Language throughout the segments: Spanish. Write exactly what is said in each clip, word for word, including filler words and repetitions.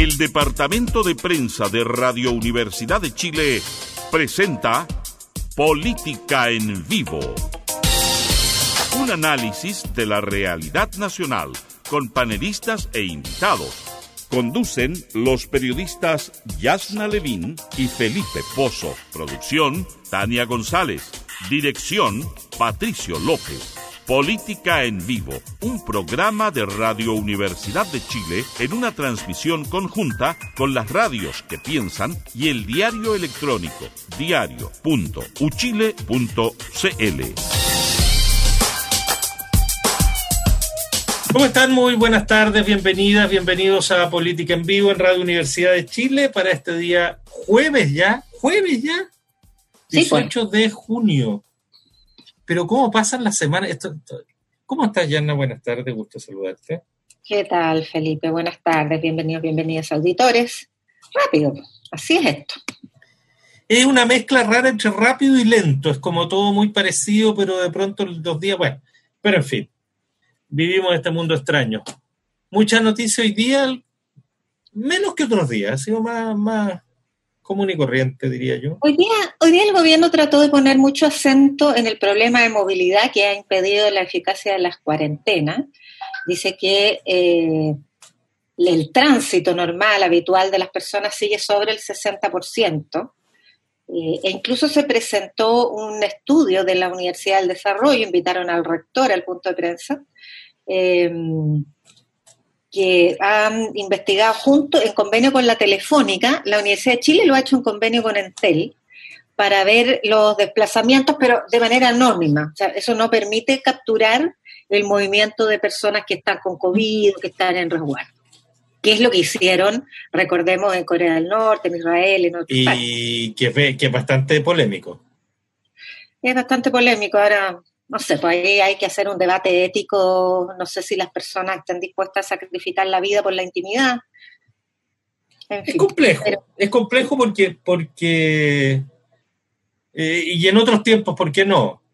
El Departamento de Prensa de Radio Universidad de Chile presenta Política en Vivo. Un análisis de la realidad nacional con panelistas e invitados. Conducen los periodistas Yasna Levín y Felipe Pozo. Producción, Tania González. Dirección, Patricio López. Política en Vivo, un programa de Radio Universidad de Chile en una transmisión conjunta con las radios que piensan y el diario electrónico diario punto u chile punto c l. ¿Cómo están? Muy buenas tardes, bienvenidas, bienvenidos a Política en Vivo en Radio Universidad de Chile para este día jueves ya, jueves ya, dieciocho de junio. Pero ¿cómo pasan las semanas? Esto, esto, ¿Cómo estás, Yanna? Buenas tardes, gusto saludarte. ¿Qué tal, Felipe? Buenas tardes, bienvenidos, bienvenidas auditores. Rápido, así es esto. Es una mezcla rara entre rápido y lento, es como todo muy parecido, pero de pronto los días, bueno, pero en fin. Vivimos este mundo extraño. Mucha noticia hoy día, menos que otros días, ha sido más, más común y corriente, diría yo. Hoy día, hoy día el gobierno trató de poner mucho acento en el problema de movilidad que ha impedido la eficacia de las cuarentenas. Dice que eh, el tránsito normal, habitual de las personas sigue sobre el sesenta por ciento. Eh, e incluso se presentó un estudio de la Universidad del Desarrollo, invitaron al rector al punto de prensa, eh, que han investigado junto, en convenio con la Telefónica, la Universidad de Chile lo ha hecho en convenio con Entel, para ver los desplazamientos, pero de manera anónima. O sea, eso no permite capturar el movimiento de personas que están con COVID, que están en resguardo. ¿Qué es lo que hicieron? Recordemos en Corea del Norte, en Israel, en otros y países. Y que, que es bastante polémico. Es bastante polémico. Ahora, no sé, pues ahí hay que hacer un debate ético. No sé si las personas están dispuestas a sacrificar la vida por la intimidad. En fin, es complejo, pero, es complejo porque, porque eh, y en otros tiempos, ¿por qué no?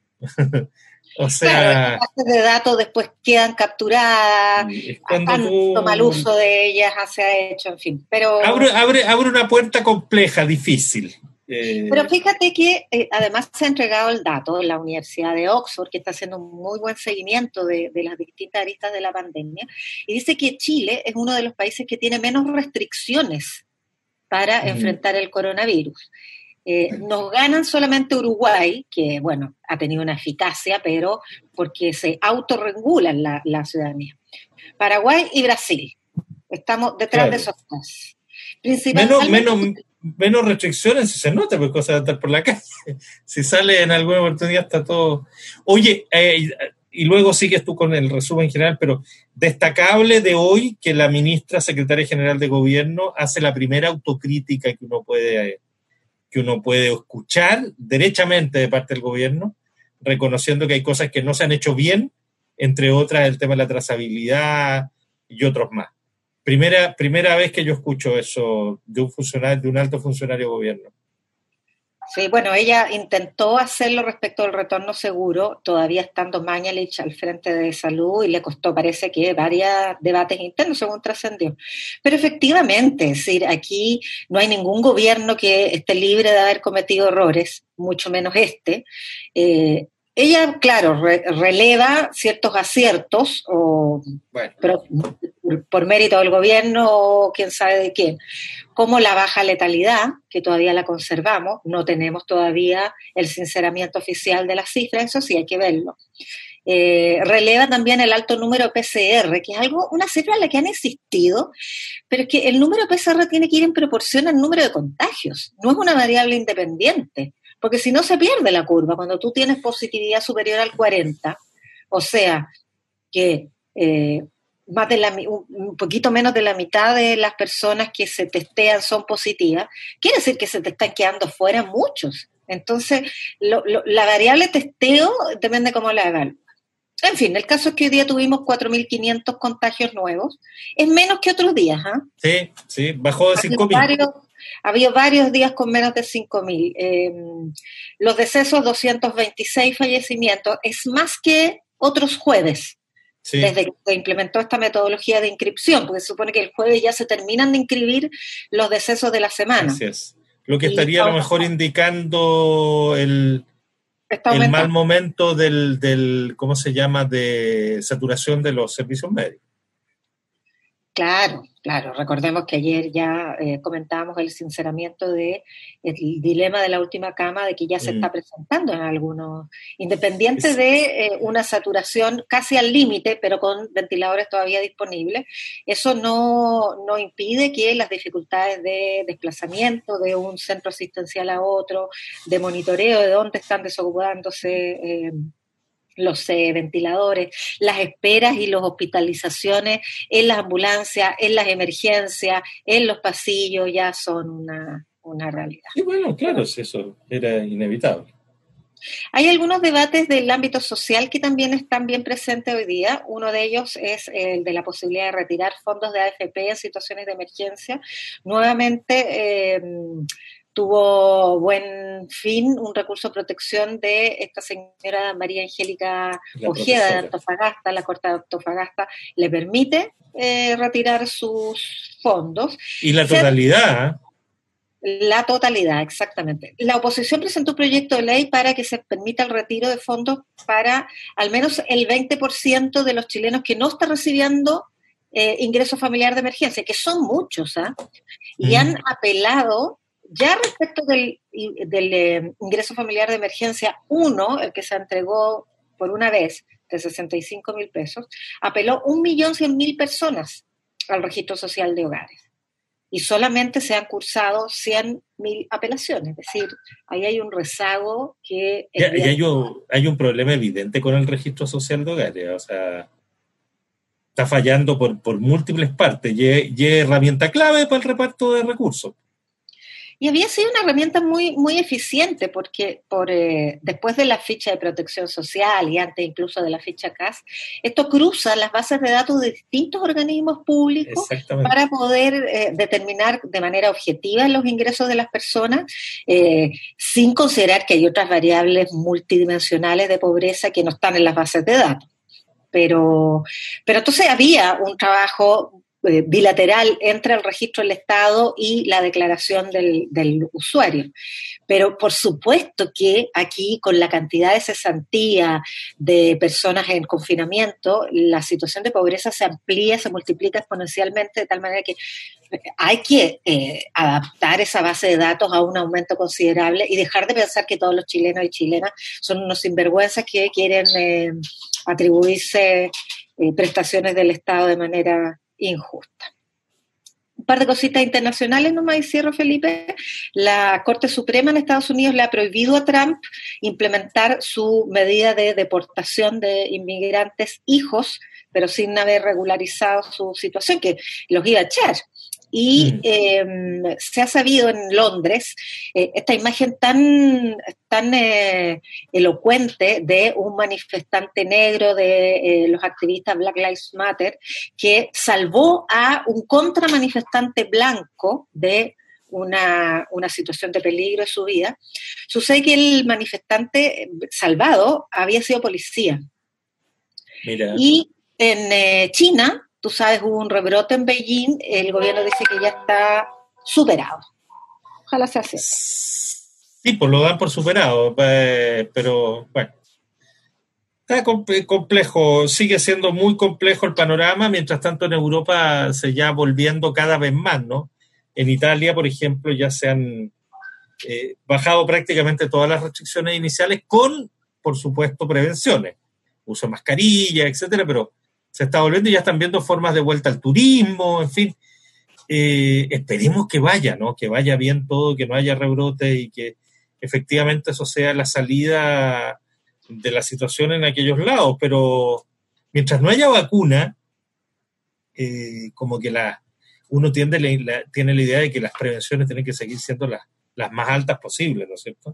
O sea, claro, las bases de datos después quedan capturadas, tanto tú... mal uso de ellas se ha hecho, en fin. Pero abre, abre, abre una puerta compleja, difícil. Eh... Pero fíjate que eh, además se ha entregado el dato en la Universidad de Oxford, que está haciendo un muy buen seguimiento de, de las distintas aristas de la pandemia, y dice que Chile es uno de los países que tiene menos restricciones para uh-huh. enfrentar el coronavirus. Eh, nos ganan solamente Uruguay, que, bueno, ha tenido una eficacia, pero porque se autorregula la, la ciudadanía. Paraguay y Brasil. Estamos detrás claro. de esos dos. Menos, menos, menos restricciones si se nota, pues cosa de estar por la calle. Si sale en alguna oportunidad está todo... Oye, eh, y luego sigues tú con el resumen general, pero destacable de hoy que la ministra secretaria general de Gobierno hace la primera autocrítica que uno puede... Eh, que uno puede escuchar derechamente de parte del gobierno, reconociendo que hay cosas que no se han hecho bien, entre otras el tema de la trazabilidad y otros más. Primera, primera vez que yo escucho eso de un funcionario, de un alto funcionario de gobierno. Sí, bueno, ella intentó hacerlo respecto al retorno seguro, todavía estando Mañalich al frente de salud, y le costó, parece que, varios debates internos, según trascendió. Pero efectivamente, es decir, aquí no hay ningún gobierno que esté libre de haber cometido errores, mucho menos este. Eh, ella, claro, re- releva ciertos aciertos, o, bueno. pero por mérito del gobierno o quién sabe de quién, como la baja letalidad, que todavía la conservamos, no tenemos todavía el sinceramiento oficial de las cifras, eso sí hay que verlo. Eh, releva también el alto número de P C R, que es algo, una cifra en la que han insistido, pero es que el número de P C R tiene que ir en proporción al número de contagios, no es una variable independiente, porque si no se pierde la curva. Cuando tú tienes positividad superior al cuarenta, o sea, que... Eh, más de la, un poquito menos de la mitad de las personas que se testean son positivas, quiere decir que se te están quedando fuera muchos. Entonces, lo, lo, la variable testeo depende cómo la evalúas. En fin, el caso es que hoy día tuvimos cuatro mil quinientos contagios nuevos. Es menos que otros días, ¿ah? ¿eh? Sí, sí, bajó de cinco mil. Había varios días con menos de cinco mil. Eh, los decesos, doscientos veintiséis fallecimientos. Es más que otros jueves. Sí. Desde que se implementó esta metodología de inscripción, porque se supone que el jueves ya se terminan de inscribir los decesos de la semana. Así es. Lo que estaría a lo mejor indicando el, el mal momento del, del, ¿cómo se llama?, de saturación de los servicios médicos. Claro, claro. Recordemos que ayer ya eh, comentábamos el sinceramiento de el dilema de la última cama, de que ya se mm. está presentando en algunos, independiente es, de eh, una saturación casi al límite, pero con ventiladores todavía disponibles. Eso no, no impide que las dificultades de desplazamiento de un centro asistencial a otro, de monitoreo de dónde están desocupándose eh, los eh, ventiladores, las esperas y las hospitalizaciones en las ambulancias, en las emergencias, en los pasillos, ya son una, una realidad. Y bueno, claro, eso era inevitable. Hay algunos debates del ámbito social que también están bien presentes hoy día. Uno de ellos es el de la posibilidad de retirar fondos de A F P en situaciones de emergencia. Nuevamente, eh, tuvo buen fin un recurso de protección de esta señora María Angélica la Ojeda profesora. de Antofagasta, la Corte de Antofagasta, le permite eh, retirar sus fondos. Y la totalidad. La totalidad, exactamente. La oposición presentó un proyecto de ley para que se permita el retiro de fondos para al menos el veinte por ciento de los chilenos que no están recibiendo eh, ingreso familiar de emergencia, que son muchos, ¿ah? ¿eh? Y mm. han apelado. Ya respecto del, del eh, ingreso familiar de emergencia uno, el que se entregó por una vez de sesenta y cinco mil pesos, apeló un millón cien mil personas al registro social de hogares. Y solamente se han cursado cien mil apelaciones. Es decir, ahí hay un rezago que... Y, y hay, un, hay un problema evidente con el registro social de hogares. O sea, está fallando por, por múltiples partes. Y es herramienta clave para el reparto de recursos. Y había sido una herramienta muy, muy eficiente porque por, eh, después de la ficha de protección social y antes incluso de la ficha C A S, esto cruza las bases de datos de distintos organismos públicos para poder eh, determinar de manera objetiva los ingresos de las personas, eh, sin considerar que hay otras variables multidimensionales de pobreza que no están en las bases de datos. Pero, pero entonces había un trabajo bilateral entre el registro del Estado y la declaración del, del usuario. Pero por supuesto que aquí, con la cantidad de cesantía de personas en confinamiento, la situación de pobreza se amplía, se multiplica exponencialmente, de tal manera que hay que eh, adaptar esa base de datos a un aumento considerable y dejar de pensar que todos los chilenos y chilenas son unos sinvergüenzas que quieren eh, atribuirse eh, prestaciones del Estado de manera injusta. Un par de cositas internacionales nomás y cierro, Felipe. La Corte Suprema en Estados Unidos le ha prohibido a Trump implementar su medida de deportación de inmigrantes hijos, pero sin haber regularizado su situación, que los iba a echar. Y mm. eh, se ha sabido en Londres eh, esta imagen tan, tan eh, elocuente de un manifestante negro de eh, los activistas Black Lives Matter que salvó a un contramanifestante blanco de una, una situación de peligro en su vida. Sucede que el manifestante salvado había sido policía. Mira. Y en eh, China, tú sabes, hubo un rebrote en Beijing, el gobierno dice que ya está superado. Ojalá sea así. Sí, pues lo dan por superado, pero bueno. Está complejo, sigue siendo muy complejo el panorama, mientras tanto en Europa se ya volviendo cada vez más, ¿no? En Italia, por ejemplo, ya se han eh, bajado prácticamente todas las restricciones iniciales con, por supuesto, prevenciones. Uso de mascarilla, etcétera, pero se está volviendo y ya están viendo formas de vuelta al turismo, en fin. Eh, esperemos que vaya, ¿no? Que vaya bien todo, que no haya rebrote y que efectivamente eso sea la salida de la situación en aquellos lados. Pero mientras no haya vacuna, eh, como que la, uno tiende la, la, tiene la idea de que las prevenciones tienen que seguir siendo las, las más altas posibles, ¿no es cierto?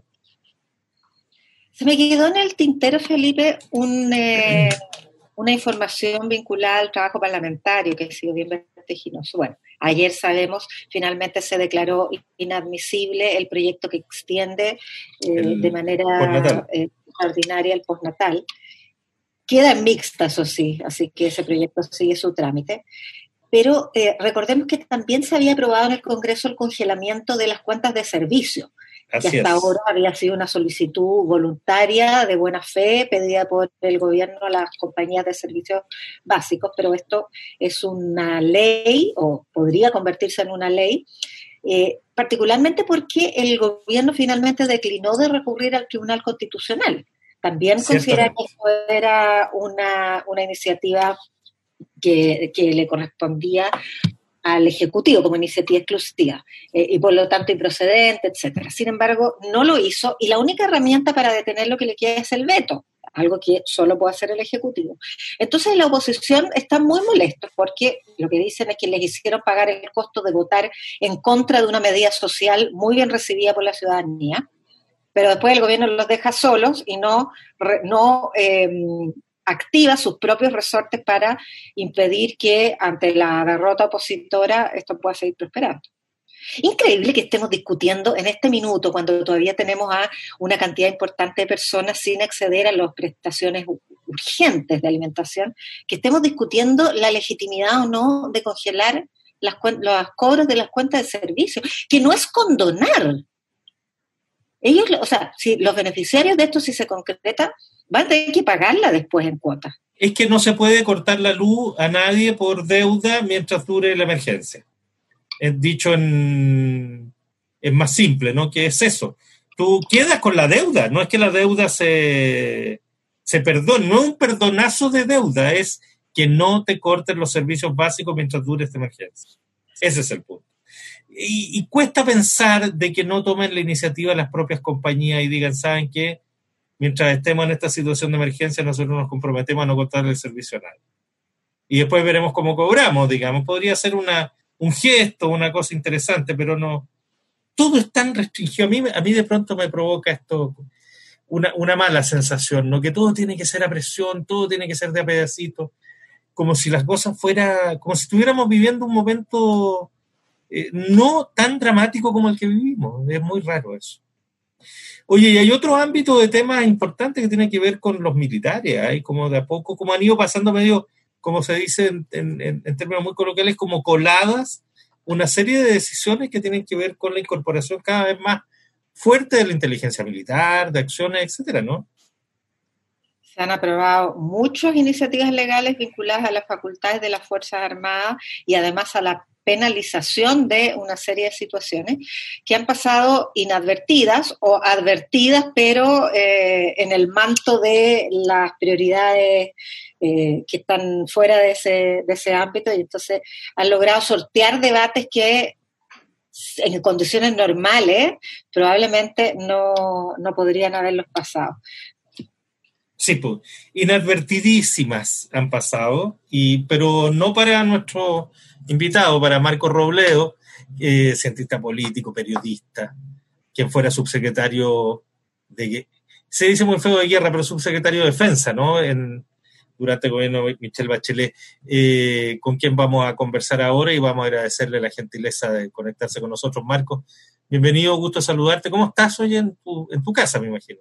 Se me quedó en el tintero, Felipe, un... Eh... una información vinculada al trabajo parlamentario que ha sido bien vertiginoso. Bueno, ayer sabemos, finalmente se declaró inadmisible el proyecto que extiende eh, de manera eh, extraordinaria el postnatal. queda en mixta, eso sí, así que ese proyecto sigue su trámite. Pero eh, recordemos que también se había aprobado en el Congreso el congelamiento de las cuentas de servicio, que Así hasta es. ahora había sido una solicitud voluntaria de buena fe pedida por el gobierno a las compañías de servicios básicos, pero esto es una ley, o podría convertirse en una ley, eh, particularmente porque el gobierno finalmente declinó de recurrir al Tribunal Constitucional. También considera que esto era una, una iniciativa que, que le correspondía al Ejecutivo como iniciativa exclusiva eh, y por lo tanto improcedente, etcétera. Sin embargo, no lo hizo y la única herramienta para detener lo que le queda es el veto, algo que solo puede hacer el Ejecutivo. Entonces la oposición está muy molesta porque lo que dicen es que les hicieron pagar el costo de votar en contra de una medida social muy bien recibida por la ciudadanía, pero después el gobierno los deja solos y no, no eh, activa sus propios resortes para impedir que ante la derrota opositora esto pueda seguir prosperando. Increíble que estemos discutiendo en este minuto, cuando todavía tenemos a una cantidad importante de personas sin acceder a las prestaciones urgentes de alimentación, que estemos discutiendo la legitimidad o no de congelar las, los cobros de las cuentas de servicio, que no es condonar. Ellos, o sea, si los beneficiarios de esto, si se concreta, van a tener que pagarla después en cuotas. Es que no se puede cortar la luz a nadie por deuda mientras dure la emergencia. Es dicho en, es más simple, ¿no? Que es eso. Tú quedas con la deuda, no es que la deuda se, se perdone, no es un perdonazo de deuda, es que no te corten los servicios básicos mientras dure esta emergencia. Ese es el punto. Y, y cuesta pensar de que no tomen la iniciativa las propias compañías y digan, ¿saben qué? Mientras estemos en esta situación de emergencia, nosotros nos comprometemos a no cortar el servicio a nadie. Y después veremos cómo cobramos, digamos. Podría ser una, un gesto, una cosa interesante, pero no. Todo es tan restringido. A mí, a mí de pronto me provoca esto una, una mala sensación, ¿no? Que todo tiene que ser a presión, todo tiene que ser de a pedacito, como si las cosas fuera, como si estuviéramos viviendo un momento eh, no tan dramático como el que vivimos. Es muy raro eso. Oye, y hay otro ámbito de temas importantes que tienen que ver con los militares, hay ¿eh? Como de a poco, como han ido pasando medio, como se dice en, en, en términos muy coloquiales, como coladas, una serie de decisiones que tienen que ver con la incorporación cada vez más fuerte de la inteligencia militar, de acciones, etcétera, ¿no? Se han aprobado muchas iniciativas legales vinculadas a las facultades de las Fuerzas Armadas y además a la penalización de una serie de situaciones que han pasado inadvertidas o advertidas, pero eh, en el manto de las prioridades eh, que están fuera de ese, de ese ámbito, y entonces han logrado sortear debates que en condiciones normales probablemente no, no podrían haberlos pasado. Sí, pues, inadvertidísimas han pasado, y, pero no para nuestro invitado, para Marco Robledo, eh, cientista político, periodista, quien fuera subsecretario de, se dice muy feo de guerra, pero subsecretario de defensa, ¿no? En, durante el gobierno de Michelle Bachelet, eh, con quien vamos a conversar ahora y vamos a agradecerle la gentileza de conectarse con nosotros. Marco, bienvenido, gusto saludarte. ¿Cómo estás hoy en tu, en tu casa, me imagino?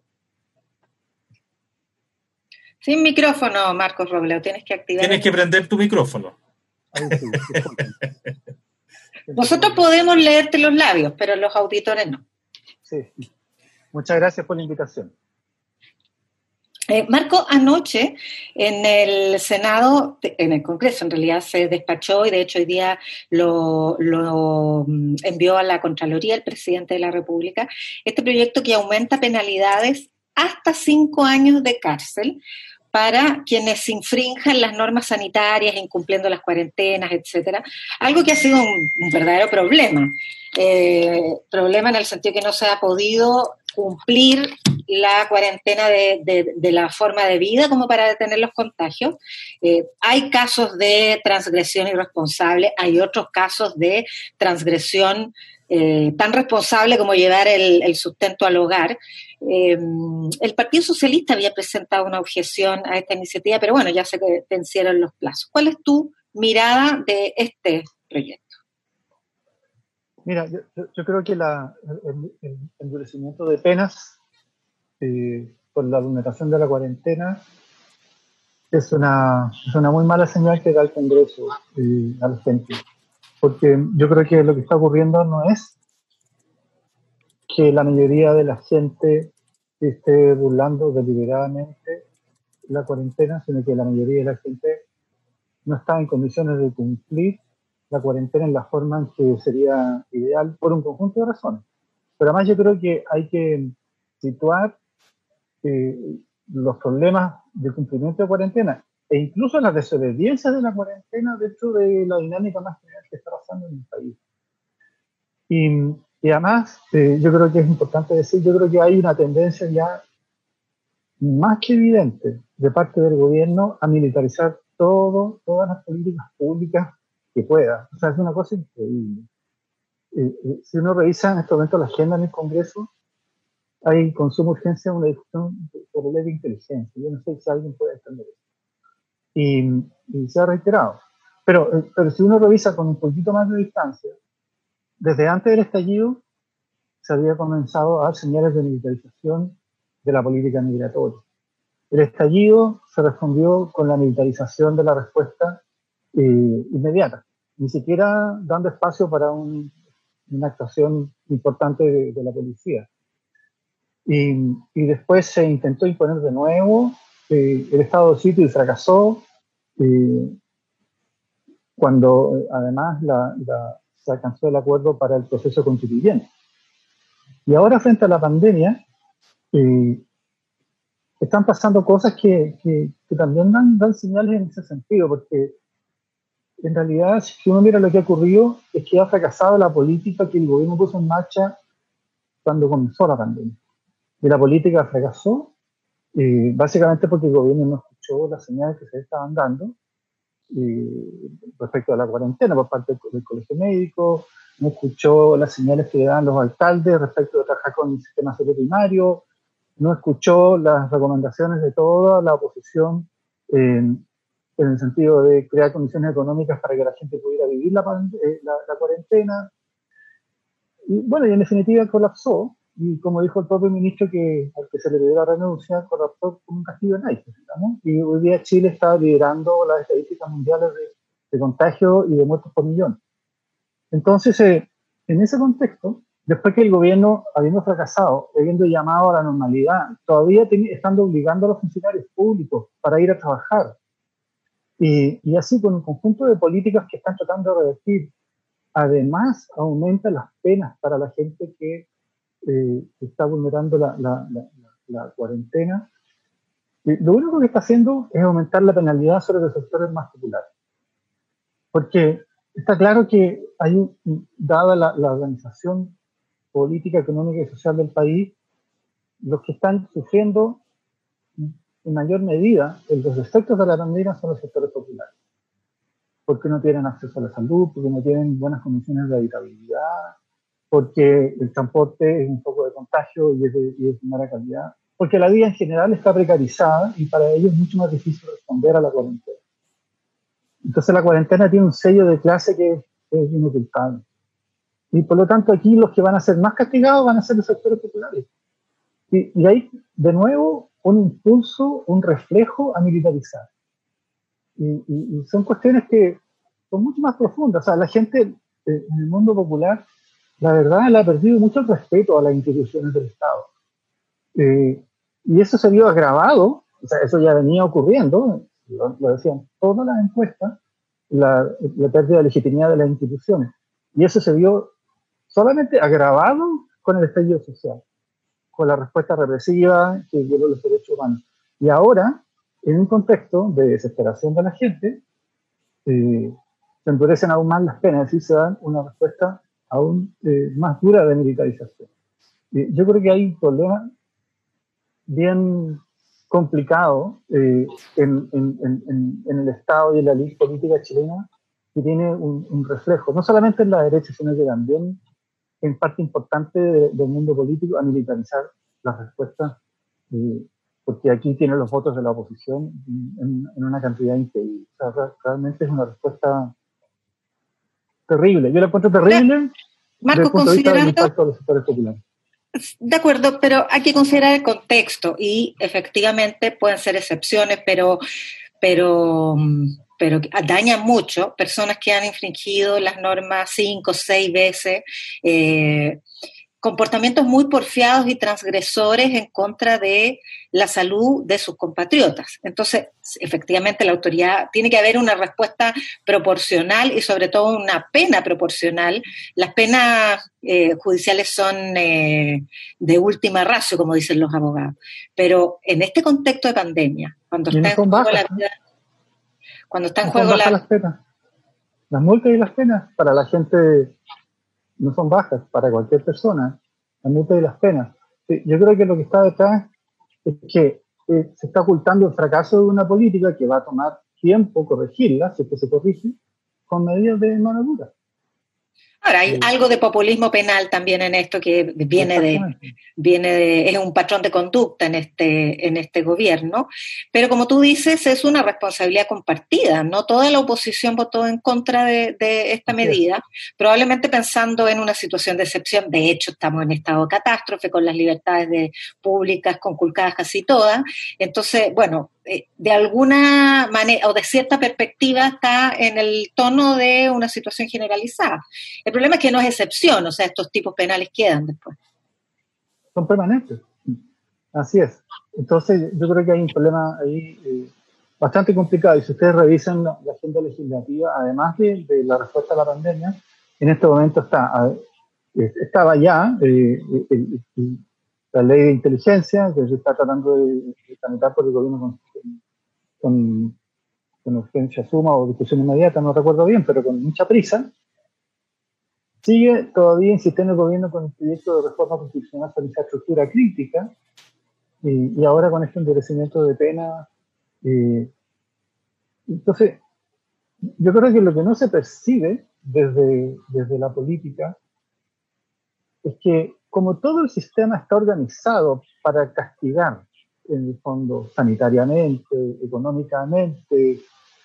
Sin micrófono, Marcos Robledo, tienes que activar. Tienes que prender tu micrófono. Ahí sí, Nosotros podemos leerte los labios, pero los auditores no. Sí. Muchas gracias por la invitación. Eh, Marco, anoche en el Senado, en el Congreso en realidad se despachó y de hecho hoy día lo, lo envió a la Contraloría el presidente de la República, este proyecto que aumenta penalidades hasta cinco años de cárcel para quienes infrinjan las normas sanitarias, incumpliendo las cuarentenas, etcétera. Algo que ha sido un, un verdadero problema. Eh, problema en el sentido que no se ha podido cumplir la cuarentena de, de, de la forma de vida como para detener los contagios. Eh, hay casos de transgresión irresponsable, hay otros casos de transgresión eh, tan responsable como llevar el, el sustento al hogar. Eh, el Partido Socialista había presentado una objeción a esta iniciativa, pero bueno, ya se vencieron los plazos. ¿Cuál es tu mirada de este proyecto? Mira, yo, yo creo que la, el, el endurecimiento de penas eh, por la vulneración de la cuarentena es una, es una muy mala señal que da el Congreso eh, a la gente, porque yo creo que lo que está ocurriendo no es que la mayoría de la gente esté burlando deliberadamente la cuarentena, sino que la mayoría de la gente no está en condiciones de cumplir la cuarentena en la forma en que sería ideal por un conjunto de razones. Pero además yo creo que hay que situar eh, los problemas de cumplimiento de cuarentena e incluso las desobediencias de la cuarentena dentro de la dinámica más general que está pasando en el país. Y, y además, eh, yo creo que es importante decir, yo creo que hay una tendencia ya más que evidente de parte del gobierno a militarizar todo, todas las políticas públicas que pueda. O sea, es una cosa increíble. Eh, eh, si uno revisa en este momento la agenda en el Congreso, hay con suma urgencia una discusión sobre ley de inteligencia. Yo no sé si alguien puede entender eso. Y, y se ha reiterado. Pero, eh, pero si uno revisa con un poquito más de distancia, desde antes del estallido se había comenzado a dar señales de militarización de la política migratoria. El estallido se respondió con la militarización de la respuesta eh, inmediata, ni siquiera dando espacio para un, una actuación importante de, de la policía. Y, y después se intentó imponer de nuevo eh, el estado de sitio y fracasó, eh, cuando eh, además la, la, se alcanzó el acuerdo para el proceso constituyente. Y ahora, frente a la pandemia, eh, están pasando cosas que, que, que también dan, dan señales en ese sentido, porque en realidad, si uno mira lo que ha ocurrido, es que ha fracasado la política que el gobierno puso en marcha cuando comenzó la pandemia. Y la política fracasó, eh, básicamente porque el gobierno no escuchó las señales que se estaban dando eh, respecto a la cuarentena por parte del, del colegio médico, no escuchó las señales que le dan los alcaldes respecto de trabajar con el sistema de salud primario, no escuchó las recomendaciones de toda la oposición eh, en el sentido de crear condiciones económicas para que la gente pudiera vivir la, eh, la, la cuarentena. Y bueno, y en definitiva colapsó, y como dijo el propio ministro que al que se le pidió la renuncia, colapsó como un castillo en aire, ¿no? Y hoy día Chile está liderando las estadísticas mundiales de, de contagio y de muertos por millón. Entonces, eh, en ese contexto, después que el gobierno, habiendo fracasado, habiendo llamado a la normalidad, todavía ten, estando obligando a los funcionarios públicos para ir a trabajar, y, y así con un conjunto de políticas que están tratando de revertir, además aumenta las penas para la gente que eh, está vulnerando la, la, la, la, la cuarentena. Y lo único que está haciendo es aumentar la penalidad sobre los sectores más populares. Porque está claro que hay, un, dada la, la organización política, económica y social del país, los que están sufriendo en mayor medida los efectos de la pandemia son los sectores populares. Porque no tienen acceso a la salud, porque no tienen buenas condiciones de habitabilidad, porque el transporte es un foco de contagio y es de, y es de mala calidad, porque la vida en general está precarizada y para ellos es mucho más difícil responder a la cuarentena. Entonces la cuarentena tiene un sello de clase que es, es inocultable. Y por lo tanto aquí los que van a ser más castigados van a ser los sectores populares. Y, y hay de nuevo un impulso, un reflejo a militarizar. Y, y, y son cuestiones que son mucho más profundas. O sea, la gente eh, en el mundo popular, la verdad, le ha perdido mucho el respeto a las instituciones del Estado. Eh, y eso se vio agravado, o sea, eso ya venía ocurriendo, lo, lo decían todas las encuestas, la, la pérdida de legitimidad de las instituciones. Y eso se vio solamente agravado con el estallido social, con la respuesta represiva que violó los derechos humanos. Y ahora, en un contexto de desesperación de la gente, eh, se endurecen aún más las penas, es decir, se dan una respuesta aún eh, más dura de militarización. Eh, yo creo que hay un problema bien complicado eh, en, en, en, en el Estado y en la ley política chilena, que tiene un, un reflejo, no solamente en la derecha, sino que también en parte importante de, del mundo político, a militarizar las respuestas, eh, porque aquí tiene los votos de la oposición en, en una cantidad increíble. O sea, realmente es una respuesta terrible. Yo la encuentro terrible Marcos, desde el punto de vista del impacto de los sectores populares. De acuerdo, pero hay que considerar el contexto y efectivamente pueden ser excepciones, pero, pero, pero dañan mucho, personas que han infringido las normas cinco, seis veces, eh, comportamientos muy porfiados y transgresores en contra de la salud de sus compatriotas. Entonces, efectivamente, la autoridad tiene que haber una respuesta proporcional y sobre todo una pena proporcional. Las penas eh, judiciales son eh, de última ratio, como dicen los abogados. Pero en este contexto de pandemia, cuando está en juego la vida, cuando está en juego la... Las penas. Las multas y las penas para la gente no son bajas para cualquier persona, las multas y las penas. Sí, yo creo que lo que está detrás es que eh, se está ocultando el fracaso de una política que va a tomar tiempo corregirla, si es que se corrige, con medidas de mano dura. Ahora, hay Sí. algo de populismo penal también en esto que viene de, viene de, es un patrón de conducta en este, en este gobierno, pero como tú dices, es una responsabilidad compartida, no toda la oposición votó en contra de, de esta medida, probablemente pensando en una situación de excepción. De hecho, estamos en estado de catástrofe con las libertades de, públicas conculcadas casi todas, entonces, bueno, de alguna manera o de cierta perspectiva está en el tono de una situación generalizada. El problema es que no es excepción, o sea, estos tipos penales quedan después. Son permanentes. Así es. Entonces, yo creo que hay un problema ahí eh, bastante complicado. Y si ustedes revisan la, la agenda legislativa, además de, de la respuesta a la pandemia, en este momento está estaba ya eh, el, el, la ley de inteligencia, que se está tratando de, de tramitar por el gobierno con, con, con urgencia suma o discusión inmediata, no recuerdo bien, pero con mucha prisa. Sigue todavía insistiendo el gobierno con el proyecto de reforma constitucional para infraestructura crítica, y, y ahora con este endurecimiento de pena. Eh, entonces, yo creo que lo que no se percibe desde, desde la política es que como todo el sistema está organizado para castigar, en el fondo, sanitariamente, económicamente,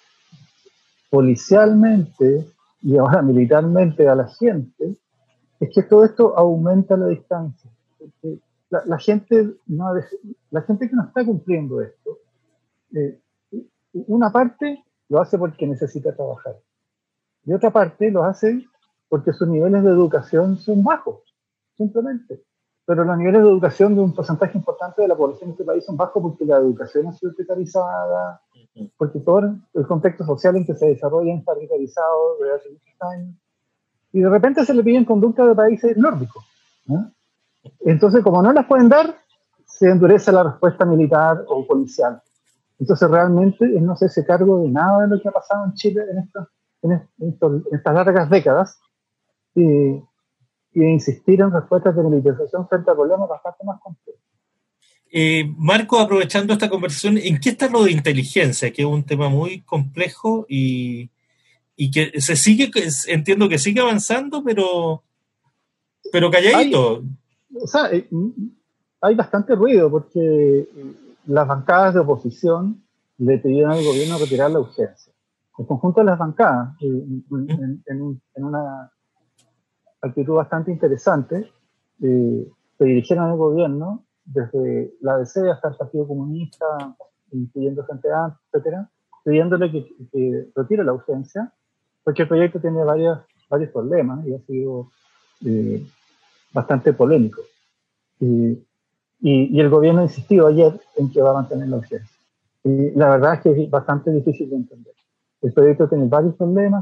policialmente y ahora militarmente a la gente, es que todo esto aumenta la distancia. La, la, gente, no, la gente que no está cumpliendo esto, eh, una parte lo hace porque necesita trabajar y otra parte lo hace porque sus niveles de educación son bajos, simplemente. Pero los niveles de educación de un porcentaje importante de la población de este país son bajos porque la educación ha sido precarizada, porque todo el contexto social en que se desarrolla está precarizado desde hace muchos años, y de repente se le piden conductas de países nórdicos, ¿no? Entonces, como no las pueden dar, se endurece la respuesta militar o policial. Entonces, realmente él no se hace cargo de nada de lo que ha pasado en Chile en, esta, en, estos, en estas largas décadas, y, y de insistir en respuestas de militarización frente a problemas bastante más complejos. Eh, Marco, aprovechando esta conversación, ¿en qué está lo de inteligencia? Que es un tema muy complejo y, y que se sigue, entiendo que sigue avanzando, pero, pero calladito. Hay, o sea, hay bastante ruido porque las bancadas de oposición le pidieron al gobierno retirar la urgencia. El conjunto de las bancadas, en, en, en, en una actitud bastante interesante, eh, se dirigieron al gobierno desde la D C hasta el Partido Comunista, incluyendo Frente Amplio, etcétera, pidiéndole que, que retire la urgencia, porque el proyecto tiene varias, varios problemas y ha sido eh, bastante polémico. Y, y, y el gobierno insistió ayer en que va a mantener la urgencia. Y la verdad es que es bastante difícil de entender. El proyecto tiene varios problemas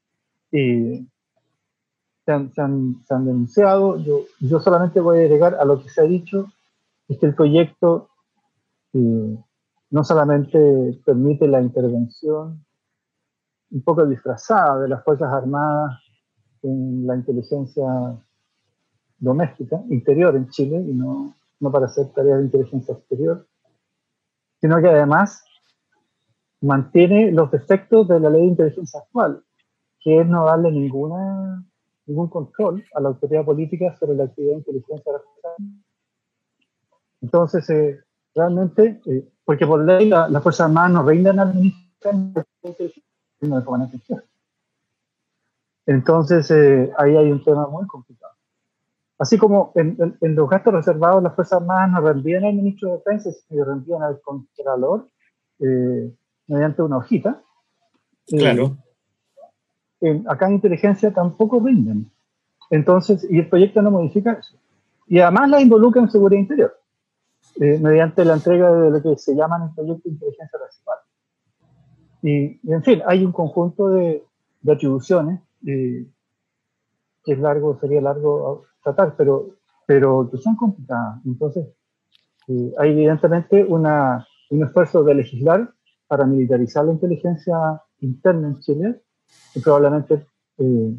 y se han, se han, se han denunciado. Yo, yo solamente voy a agregar a lo que se ha dicho, es que el proyecto eh, no solamente permite la intervención un poco disfrazada de las Fuerzas Armadas en la inteligencia doméstica, interior en Chile, y no, no para hacer tareas de inteligencia exterior, sino que además mantiene los defectos de la ley de inteligencia actual, que es no darle ninguna, ningún control a la autoridad política sobre la actividad de inteligencia de las Fuerzas Armadas. Entonces, eh, realmente, eh, porque por ley la, las Fuerzas Armadas no rindan al ministro de inteligencia, sino de comandante en jefe. Entonces, eh, ahí hay un tema muy complicado. Así como en, en, en los gastos reservados, las Fuerzas Armadas no rendían al ministro de Defensa, sino rendían al Contralor, eh, mediante una hojita. Claro. Eh, eh, acá en inteligencia tampoco rinden. Entonces, y el proyecto no modifica eso. Y además la involucra en seguridad interior, eh, mediante la entrega de lo que se llama el proyecto de inteligencia residual. Y, y en fin, hay un conjunto de, de atribuciones eh, que es largo, sería largo tratar, pero, pero que son complicadas. Entonces, eh, hay evidentemente una, un esfuerzo de legislar para militarizar la inteligencia interna en Chile, y probablemente eh,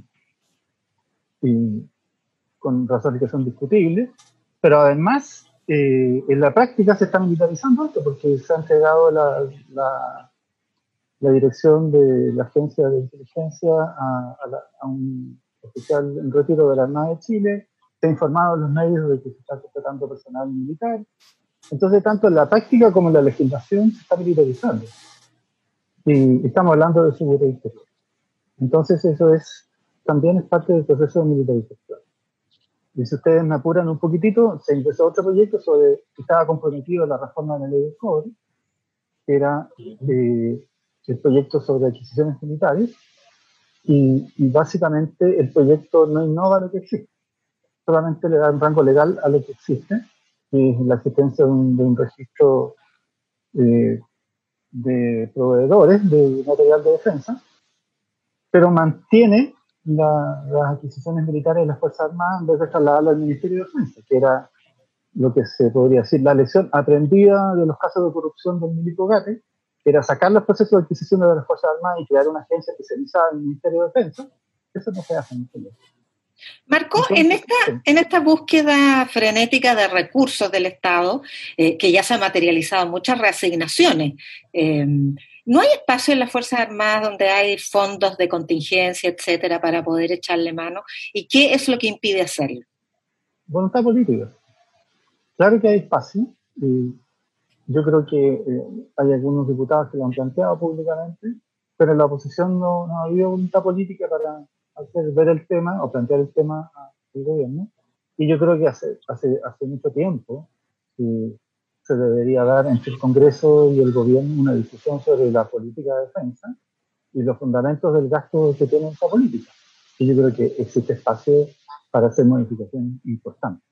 y con razones que son discutibles, pero además eh, en la práctica se está militarizando esto porque se ha entregado la, la, la dirección de la agencia de inteligencia a, a, la, a un oficial en retiro de la Armada de Chile, se ha informado a los medios de que se está contratando personal militar. Entonces, tanto en la práctica como en la legislación se está militarizando. Y estamos hablando de seguridad interior. Entonces, eso es también es parte del proceso de militarización. Y si ustedes me apuran un poquitito, se empezó otro proyecto sobre que estaba comprometido la reforma de la ley del cobre, que era eh, el proyecto sobre adquisiciones militares, y, y básicamente el proyecto no innova lo que existe, solamente le da un rango legal a lo que existe, que es la existencia de un, de un registro eh, de proveedores de material de defensa, pero mantiene la, las adquisiciones militares de las Fuerzas Armadas en vez de trasladarlo al Ministerio de Defensa, que era lo que se podría decir la lección aprendida de los casos de corrupción del Milico Gate, que era sacar los procesos de adquisición de las Fuerzas Armadas y crear una agencia especializada en el Ministerio de Defensa. Eso no se hace en Chile. Marco, Entonces, en esta, en esta búsqueda frenética de recursos del Estado, eh, que ya se ha materializado en muchas reasignaciones, eh, ¿no hay espacio en las Fuerzas Armadas donde hay fondos de contingencia, etcétera, para poder echarle mano? ¿Y qué es lo que impide hacerlo? Voluntad política. Claro que hay espacio. Y yo creo que eh, hay algunos diputados que lo han planteado públicamente, pero en la oposición no, no ha habido voluntad política para hacer ver el tema o plantear el tema al gobierno. Y yo creo que hace, hace, hace mucho tiempo eh, se debería dar entre el Congreso y el gobierno una discusión sobre la política de defensa y los fundamentos del gasto que tiene esa política. Y yo creo que existe espacio para hacer modificaciones importantes.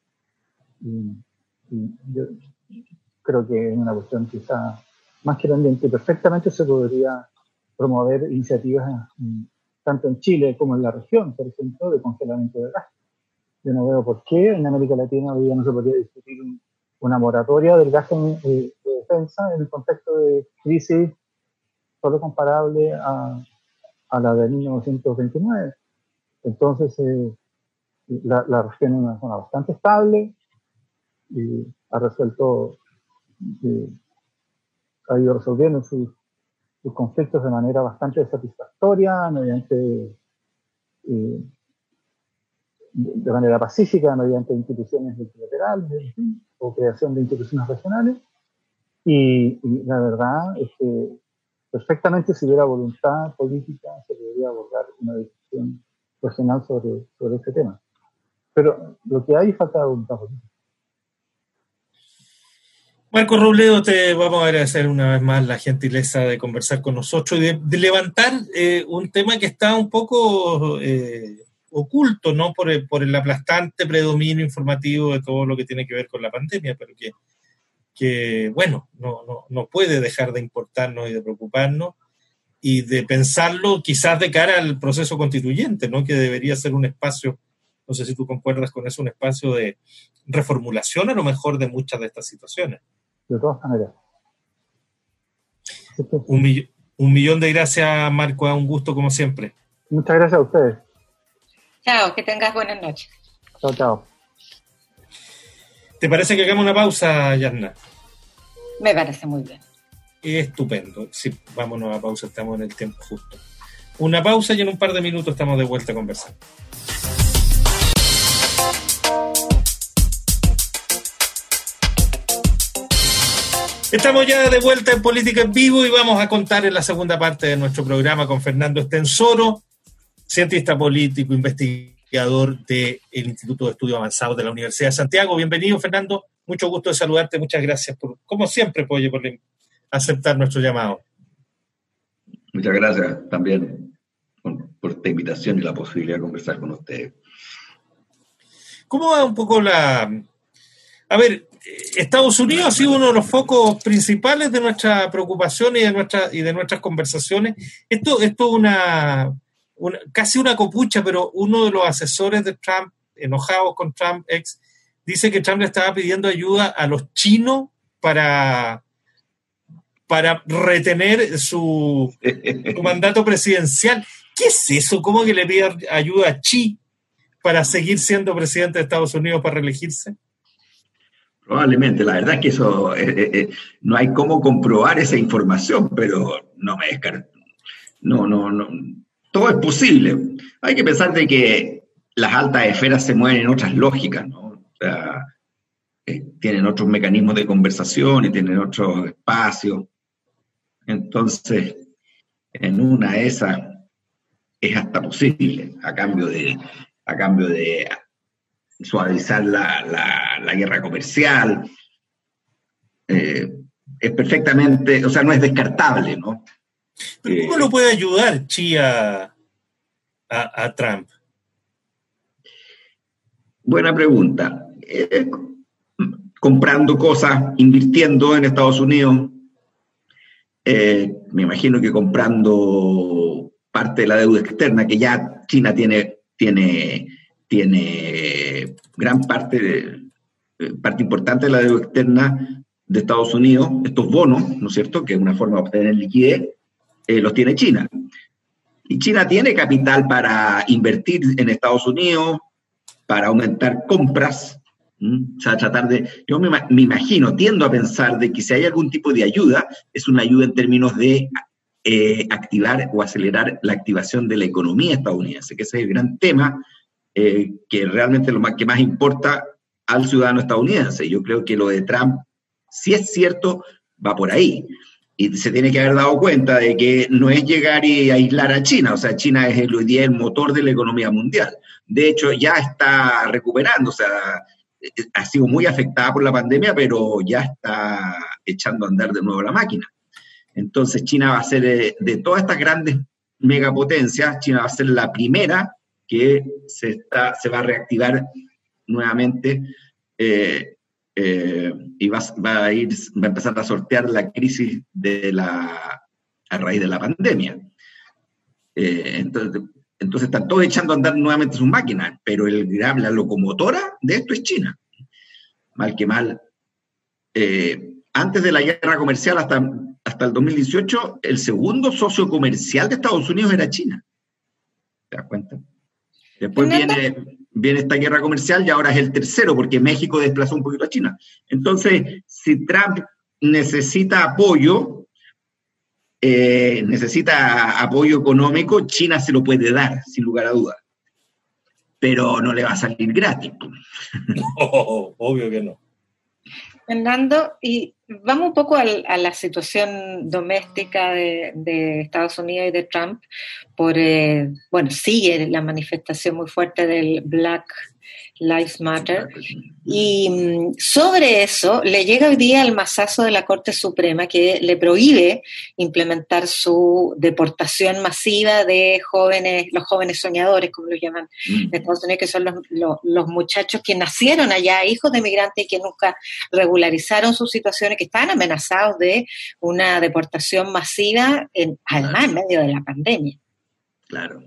Y, y yo creo que es una cuestión quizá más que pendiente. Perfectamente se podría promover iniciativas en, tanto en Chile como en la región, por ejemplo, de congelamiento de gasto. Yo no veo por qué en América Latina hoy día no se podría discutir un, una moratoria del gasto de, de defensa en el contexto de crisis solo comparable a, a la de mil novecientos veintinueve. Entonces, eh, la, la región es una zona bastante estable y ha resuelto, eh, ha ido resolviendo sus, sus conflictos de manera bastante satisfactoria, mediante eh, de manera pacífica, mediante instituciones multilaterales, en fin, o creación de instituciones regionales, y, y la verdad es que perfectamente si hubiera voluntad política se podría abordar una discusión regional sobre, sobre este tema. Pero lo que hay es falta de voluntad política. Marco Robledo, te vamos a agradecer una vez más la gentileza de conversar con nosotros y de, de levantar eh, un tema que está un poco eh, oculto, ¿no? Por el, por el aplastante predominio informativo de todo lo que tiene que ver con la pandemia, pero que, que bueno, no, no, no puede dejar de importarnos y de preocuparnos y de pensarlo quizás de cara al proceso constituyente, ¿no? Que debería ser un espacio, no sé si tú concuerdas con eso, un espacio de reformulación a lo mejor de muchas de estas situaciones. De todas maneras. Un, mill- un millón de gracias, Marco, a un gusto como siempre. Muchas gracias a ustedes. Chao, que tengas buenas noches. Chao, chao. ¿Te parece que hagamos una pausa, Yarna? Me parece muy bien. Estupendo. Sí, vámonos a pausa, estamos en el tiempo justo. Una pausa y en un par de minutos estamos de vuelta a conversar. Estamos ya de vuelta en Política en Vivo y vamos a contar en la segunda parte de nuestro programa con Fernando Estensoro, cientista político, investigador del Instituto de Estudios Avanzados de la Universidad de Santiago. Bienvenido, Fernando. Mucho gusto de saludarte. Muchas gracias, por, como siempre, por, por aceptar nuestro llamado. Muchas gracias también por, por esta invitación y la posibilidad de conversar con ustedes. ¿Cómo va un poco la... A ver, Estados Unidos ha sido uno de los focos principales de nuestra preocupación y de, nuestra, y de nuestras conversaciones. Esto es una, una, casi una copucha, pero uno de los asesores de Trump, enojados con Trump, ex, dice que Trump le estaba pidiendo ayuda a los chinos para... para retener su, su mandato presidencial. ¿Qué es eso? ¿Cómo que le pide ayuda a Xi para seguir siendo presidente de Estados Unidos, para reelegirse? Probablemente, la verdad es que eso, eh, eh, no hay cómo comprobar esa información, pero no me descarto. No, no, no. Todo es posible. Hay que pensar de que las altas esferas se mueven en otras lógicas, ¿no? O sea, eh, tienen otros mecanismos de conversación y tienen otros espacios. Entonces, en una de esas es hasta posible, a cambio de, a cambio de suavizar la, la, la guerra comercial. Eh, es perfectamente, o sea, no es descartable, ¿no? ¿Pero cómo eh, lo puede ayudar Xi a, a, a Trump? Buena pregunta. Eh, comprando cosas, invirtiendo en Estados Unidos. Eh, me imagino que comprando parte de la deuda externa, que ya China tiene, tiene, tiene gran parte, de, parte importante de la deuda externa de Estados Unidos, estos bonos, ¿no es cierto?, que es una forma de obtener liquidez, eh, los tiene China. Y China tiene capital para invertir en Estados Unidos, para aumentar compras. ¿Mm? O sea, tratar de, yo me, me imagino, tiendo a pensar de que si hay algún tipo de ayuda, es una ayuda en términos de eh, activar o acelerar la activación de la economía estadounidense, que ese es el gran tema eh, que realmente lo más, que más importa al ciudadano estadounidense. Yo creo que lo de Trump, si es cierto, va por ahí. Y se tiene que haber dado cuenta de que no es llegar y aislar a China, o sea, China es hoy día el motor de la economía mundial. De hecho, ya está recuperando, o sea, ha sido muy afectada por la pandemia, pero ya está echando a andar de nuevo la máquina. Entonces, China va a ser, de, de todas estas grandes megapotencias, China va a ser la primera que se, está, se va a reactivar nuevamente eh, eh, y va, va, a ir, va a empezar a sortear la crisis de la, a raíz de la pandemia. Eh, entonces, Entonces están todos echando a andar nuevamente sus máquinas, pero el, la locomotora de esto es China. Mal que mal. Eh, antes de la guerra comercial, hasta, hasta el dos mil dieciocho, el segundo socio comercial de Estados Unidos era China. ¿Te das cuenta? Después viene, viene esta guerra comercial y ahora es el tercero, porque México desplazó un poquito a China. Entonces, si Trump necesita apoyo, Eh, necesita apoyo económico, China se lo puede dar, sin lugar a dudas. Pero no le va a salir gratis. No, obvio que no. Fernando, y vamos un poco al, a la situación doméstica de, de Estados Unidos y de Trump. Por, eh, bueno, sigue la manifestación muy fuerte del Black Lives Matter. Y sobre eso le llega hoy día el mazazo de la Corte Suprema que le prohíbe implementar su deportación masiva de jóvenes, los jóvenes soñadores, como los llaman en Estados Unidos, que son los, los, los muchachos que nacieron allá, hijos de migrantes y que nunca regularizaron sus situaciones, que estaban amenazados de una deportación masiva, en, además en medio de la pandemia. Claro.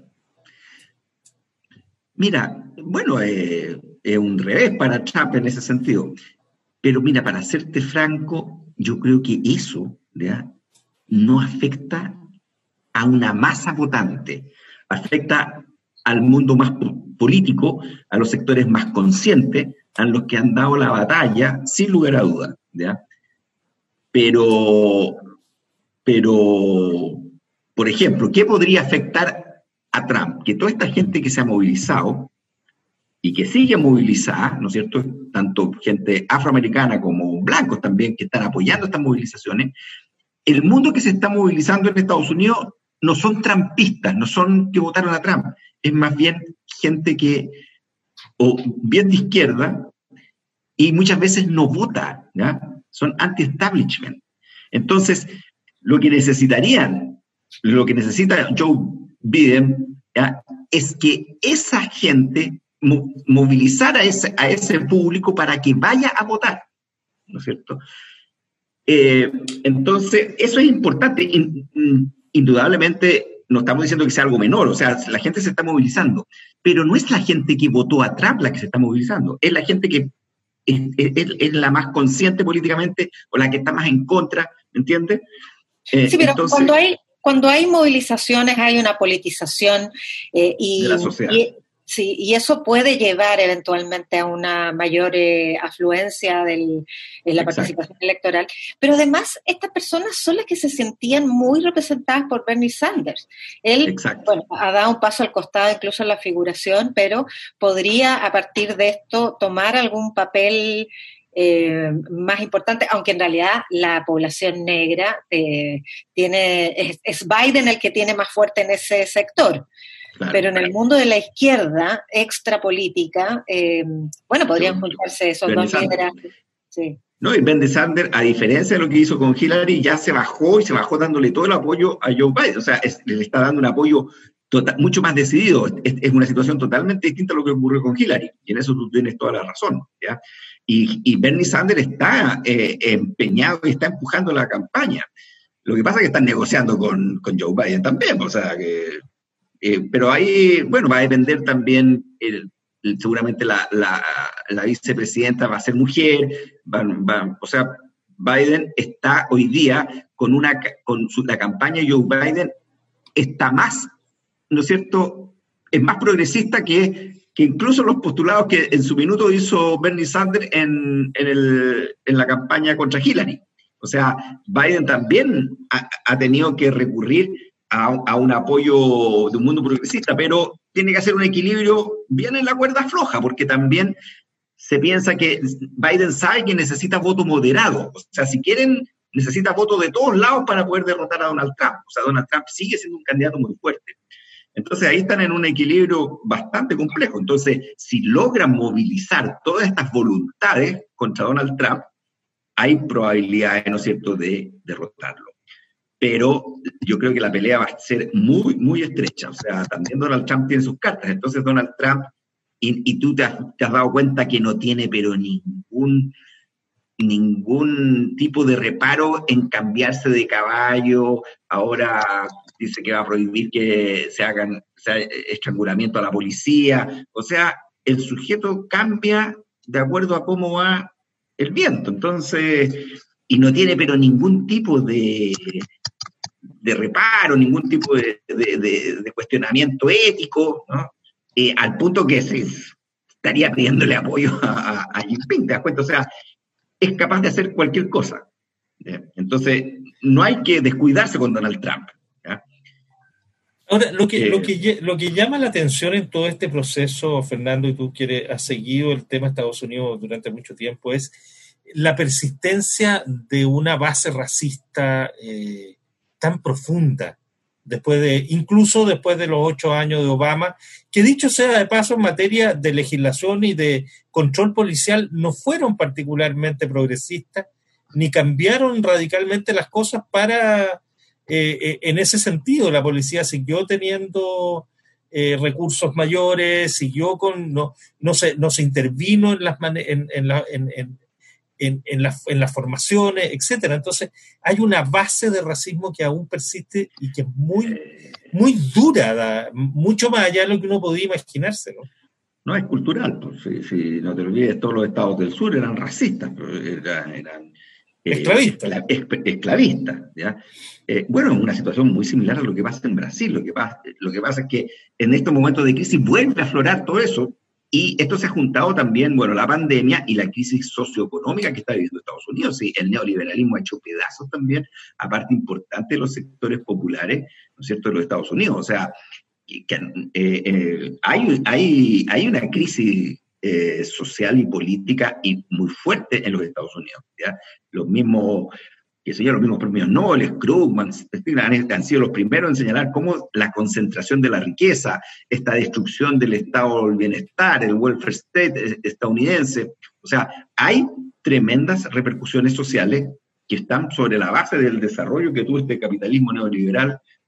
Mira, bueno, eh, es un revés para Trump en ese sentido. Pero mira, para serte franco, yo creo que eso, ¿ya?, no afecta a una masa votante, afecta al mundo más político, a los sectores más conscientes, a los que han dado la batalla, sin lugar a dudas, ¿ya? Pero, pero, por ejemplo, ¿qué podría afectar a Trump? Que toda esta gente que se ha movilizado y que sigue movilizada, ¿no es cierto?, tanto gente afroamericana como blancos también, que están apoyando estas movilizaciones, el mundo que se está movilizando en Estados Unidos no son trumpistas, no son que votaron a Trump, es más bien gente que, o bien de izquierda, y muchas veces no vota, ¿ya? Son anti-establishment. Entonces, lo que necesitarían lo que necesita Joe Biden, ¿ya?, es que esa gente mo- movilizar a ese, a ese público para que vaya a votar, ¿no es cierto? Eh, entonces, eso es importante. In, in, indudablemente, no estamos diciendo que sea algo menor, o sea, la gente se está movilizando, pero no es la gente que votó a Trump la que se está movilizando, es la gente que es, es, es la más consciente políticamente o la que está más en contra, ¿me entiendes? Eh, sí, pero entonces, cuando hay cuando hay movilizaciones hay una politización eh, y, de la sociedad. Y, sí, y eso puede llevar eventualmente a una mayor eh, afluencia del, en la Exacto. participación electoral. Pero además, estas personas son las que se sentían muy representadas por Bernie Sanders. Él, Exacto. bueno, ha dado un paso al costado incluso en la figuración, pero podría a partir de esto tomar algún papel Eh, más importante, aunque en realidad la población negra eh, tiene es, es Biden el que tiene más fuerte en ese sector, claro, pero en claro. el mundo de la izquierda extrapolítica, eh, bueno, podrían juntarse esos Bernie dos liderazgos. Sí. No, y Bernie Sanders, a diferencia de lo que hizo con Hillary, ya se bajó y se bajó dándole todo el apoyo a Joe Biden, o sea, es, le está dando un apoyo total, mucho más decidido. Es, es una situación totalmente distinta a lo que ocurrió con Hillary, y en eso tú tienes toda la razón, ¿ya? Y, y Bernie Sanders está eh, empeñado y está empujando la campaña. Lo que pasa es que están negociando con, con Joe Biden también, o sea que, eh, pero ahí, bueno, va a depender también, el, el, seguramente la, la, la vicepresidenta va a ser mujer, va, va, o sea, Biden está hoy día con una, con su, la campaña de Joe Biden está más, ¿no es cierto?, es más progresista que que incluso los postulados que en su minuto hizo Bernie Sanders en, en, el, en la campaña contra Hillary. O sea, Biden también ha, ha tenido que recurrir a, a un apoyo de un mundo progresista, pero tiene que hacer un equilibrio bien en la cuerda floja, porque también se piensa que Biden sabe que necesita voto moderado. O sea, si quieren, necesita voto de todos lados para poder derrotar a Donald Trump. O sea, Donald Trump sigue siendo un candidato muy fuerte. Entonces ahí están en un equilibrio bastante complejo. Entonces, si logran movilizar todas estas voluntades contra Donald Trump, hay probabilidades, ¿no es cierto?, de derrotarlo. Pero yo creo que la pelea va a ser muy, muy estrecha. O sea, también Donald Trump tiene sus cartas. Entonces Donald Trump, y, y tú te has, te has dado cuenta que no tiene pero ningún, ningún tipo de reparo en cambiarse de caballo. Ahora dice que va a prohibir que se hagan sea, estrangulamiento a la policía. O sea, el sujeto cambia de acuerdo a cómo va el viento. Entonces, y no tiene pero ningún tipo de, de reparo, ningún tipo de, de, de, de cuestionamiento ético, ¿no? Eh, al punto que se estaría pidiéndole apoyo a, a, a Jinping, ¿te das cuenta? O sea, es capaz de hacer cualquier cosa. ¿Ya? Entonces, no hay que descuidarse con Donald Trump. ¿Ya? Ahora, lo que, eh, lo, que, lo que llama la atención en todo este proceso, Fernando, y tú que has seguido el tema de Estados Unidos durante mucho tiempo, es la persistencia de una base racista eh, tan profunda, después de, incluso después de los ocho años de Obama, que dicho sea de paso, en materia de legislación y de control policial no fueron particularmente progresistas, ni cambiaron radicalmente las cosas para, eh, eh, en ese sentido, la policía siguió teniendo eh, recursos mayores, siguió con, no, no, se, no se intervino en las en, en, la, en, en En, en, la, en las formaciones, etcétera. Entonces, hay una base de racismo que aún persiste y que es muy, muy dura, da, mucho más allá de lo que uno podía imaginarse, ¿no? No, es cultural, pues, si, si no te olvides, todos los estados del sur eran racistas, eran, eran eh, esclavistas. Escla, esclavistas, ¿ya? Eh, bueno, es una situación muy similar a lo que pasa en Brasil. Lo que pasa, lo que pasa es que en estos momentos de crisis vuelve a aflorar todo eso. Y esto se ha juntado también, bueno, la pandemia y la crisis socioeconómica que está viviendo Estados Unidos. Sí, el neoliberalismo ha hecho pedazos también a parte importante de los sectores populares, ¿no es cierto?, de los Estados Unidos. O sea, que, que, eh, eh, hay, hay, hay una crisis eh, social y política y muy fuerte en los Estados Unidos, ¿ya? Los mismos, que sé yo, los mismos premios Nobel, Krugman, han, han sido los primeros en señalar cómo la concentración de la riqueza, esta destrucción del estado del bienestar, el welfare state estadounidense, o sea, hay tremendas repercusiones sociales que están sobre la base del desarrollo que tuvo este capitalismo neoliberal,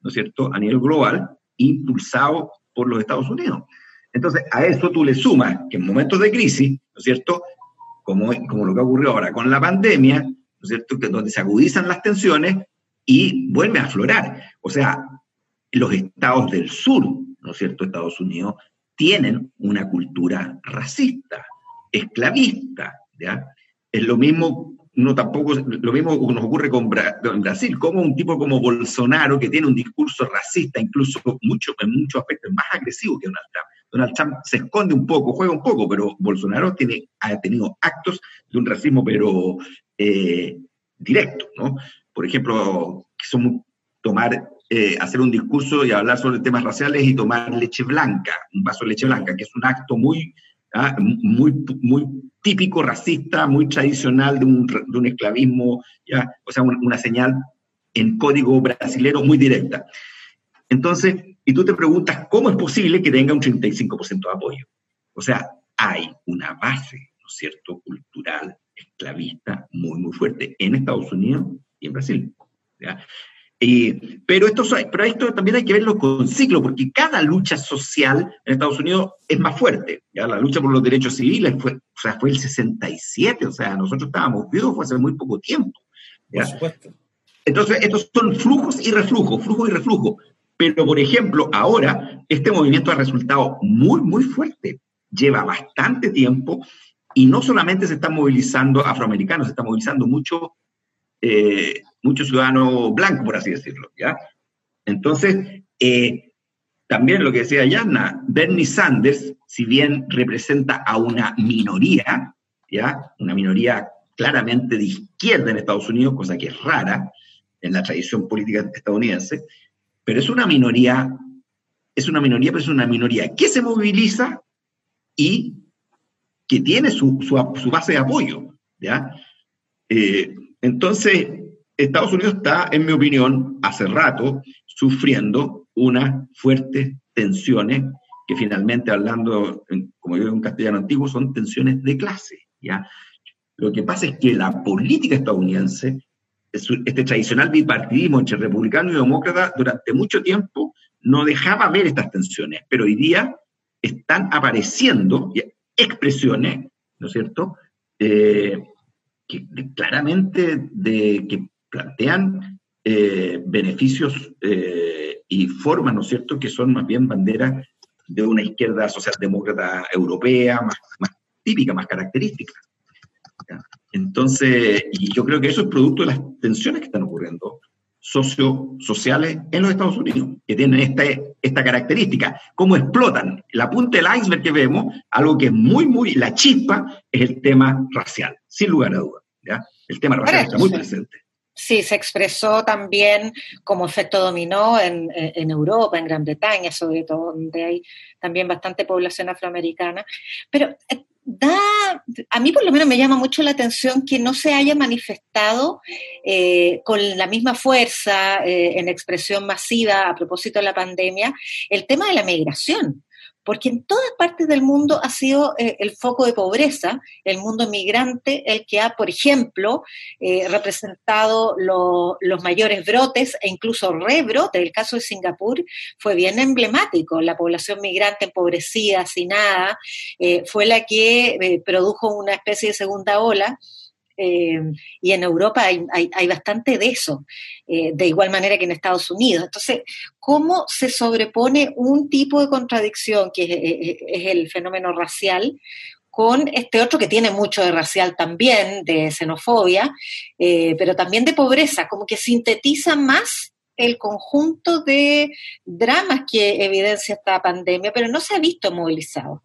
¿no es cierto?, a nivel global, impulsado por los Estados Unidos. Entonces, a eso tú le sumas que en momentos de crisis, ¿no es cierto?, como, como lo que ocurrió ahora con la pandemia, ¿no es cierto?, que donde se agudizan las tensiones y vuelve a aflorar. O sea, los estados del sur, ¿no es cierto?, Estados Unidos, tienen una cultura racista, esclavista, ¿ya? Es lo mismo, no tampoco, lo mismo nos ocurre con Bra- en Brasil, como un tipo como Bolsonaro, que tiene un discurso racista, incluso mucho, en muchos aspectos más agresivo que Donald Trump. Donald Trump se esconde un poco, juega un poco, pero Bolsonaro tiene, ha tenido actos de un racismo, pero eh, directo, ¿no? Por ejemplo, que son tomar, eh, hacer un discurso y hablar sobre temas raciales y tomar leche blanca, un vaso de leche blanca, que es un acto muy, ¿ah? muy, muy típico racista, muy tradicional de un, de un esclavismo, ¿ya? O sea, una, una señal en código brasilero muy directa. Entonces, y tú te preguntas, ¿cómo es posible que tenga un treinta y cinco por ciento de apoyo? O sea, hay una base, ¿no es cierto?, cultural, esclavista, muy, muy fuerte en Estados Unidos y en Brasil, ¿ya? Eh, pero, esto, pero esto también hay que verlo con ciclo, porque cada lucha social en Estados Unidos es más fuerte, ¿ya? La lucha por los derechos civiles fue, o sea, fue el sesenta y siete, o sea, nosotros estábamos vivos, fue hace muy poco tiempo, ¿ya? Por supuesto. Entonces, estos son flujos y reflujos, flujos y reflujos. Pero, por ejemplo, ahora este movimiento ha resultado muy, muy fuerte. Lleva bastante tiempo y no solamente se están movilizando afroamericanos, se están movilizando muchos eh, mucho ciudadanos blancos, por así decirlo, ¿ya? Entonces, eh, también lo que decía Yanna, Bernie Sanders, si bien representa a una minoría, ¿ya? Una minoría claramente de izquierda en Estados Unidos, cosa que es rara en la tradición política estadounidense, pero es una minoría, es una minoría, pero es una minoría que se moviliza y que tiene su, su, su base de apoyo, ¿ya? Eh, entonces, Estados Unidos está, en mi opinión, hace rato, sufriendo unas fuertes tensiones que finalmente, hablando, en, como yo digo en castellano antiguo, son tensiones de clase, ¿ya? Lo que pasa es que la política estadounidense, este tradicional bipartidismo entre republicano y demócrata, durante mucho tiempo no dejaba ver estas tensiones, pero hoy día están apareciendo expresiones, ¿no es cierto?, eh, que claramente de, que plantean eh, beneficios eh, y formas, ¿no es cierto?, que son más bien banderas de una izquierda socialdemócrata europea, más, más típica, más característica. ¿Ya? Entonces, y yo creo que eso es producto de las tensiones que están ocurriendo socio-sociales en los Estados Unidos, que tienen esta, esta característica. ¿Cómo explotan? La punta del iceberg que vemos, algo que es muy, muy, la chispa, es el tema racial, sin lugar a dudas, ¿ya? El tema racial está muy presente. Sí, se expresó también como efecto dominó en, en Europa, en Gran Bretaña, sobre todo, donde hay también bastante población afroamericana. Pero da, a mí por lo menos me llama mucho la atención que no se haya manifestado eh, con la misma fuerza, eh, en expresión masiva a propósito de la pandemia, el tema de la migración. Porque en todas partes del mundo ha sido eh, el foco de pobreza, el mundo migrante, el que ha, por ejemplo, eh, representado lo, los mayores brotes e incluso rebrotes. El caso de Singapur fue bien emblemático. La población migrante empobrecida, hacinada, eh, fue la que eh, produjo una especie de segunda ola. Eh, y en Europa hay, hay, hay bastante de eso, eh, de igual manera que en Estados Unidos. Entonces, ¿cómo se sobrepone un tipo de contradicción, que es, es el fenómeno racial, con este otro que tiene mucho de racial también, de xenofobia, eh, pero también de pobreza? Como que sintetiza más el conjunto de dramas que evidencia esta pandemia, pero no se ha visto movilizado.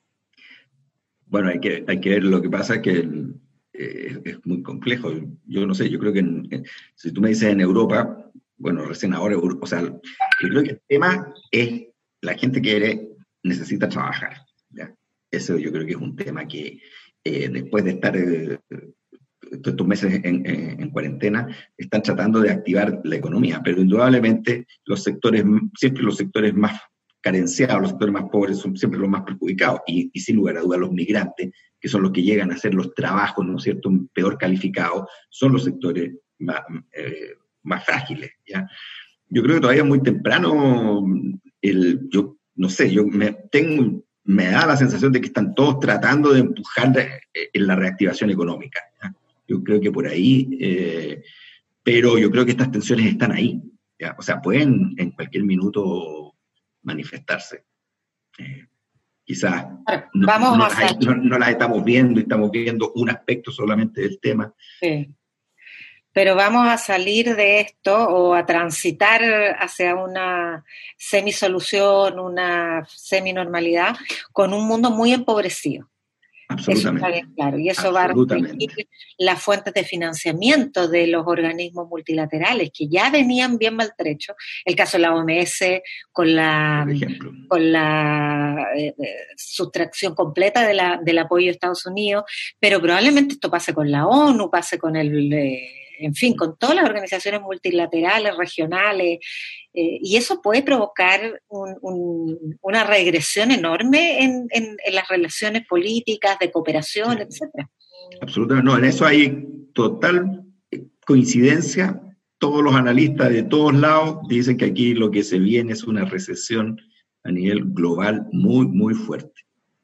Bueno, hay que, hay que ver, lo que pasa es que el, eh, es muy complejo. Yo no sé, yo creo que en, en, si tú me dices en Europa, bueno, recién ahora, o sea, yo creo que el tema es la gente que necesita trabajar, ¿ya? Eso yo creo que es un tema que eh, después de estar eh, estos meses en, en, en cuarentena, están tratando de activar la economía, pero indudablemente los sectores, siempre los sectores más carenciados, los sectores más pobres son siempre los más perjudicados, y, y sin lugar a dudas los migrantes, que son los que llegan a hacer los trabajos, ¿no es cierto?, peor calificados, son los sectores más, eh, más frágiles, ¿ya? yo creo que todavía es muy temprano. El, yo no sé, yo me, tengo, me da la sensación de que están todos tratando de empujar en la reactivación económica, ¿ya? Yo creo que por ahí, eh, pero yo creo que estas tensiones están ahí, ¿ya? O sea, pueden en cualquier minuto manifestarse. Eh, quizás no, Vamos no, a las hay, no, no las estamos viendo, y estamos viendo un aspecto solamente del tema. Sí. Pero vamos a salir de esto o a transitar hacia una semisolución, una seminormalidad, con un mundo muy empobrecido. Absolutamente. Eso está bien claro. Y eso va a restringir las fuentes de financiamiento de los organismos multilaterales, que ya venían bien maltrechos. El caso de la O M S, con la, con la eh, sustracción completa de la, del apoyo de Estados Unidos, pero probablemente esto pase con la ONU, pase con el... Eh, en fin, con todas las organizaciones multilaterales, regionales, eh, y eso puede provocar un, un, una regresión enorme en, en, en las relaciones políticas, de cooperación, etcétera. Absolutamente, no, en eso hay total coincidencia. Todos los analistas de todos lados dicen que aquí lo que se viene es una recesión a nivel global muy, muy fuerte.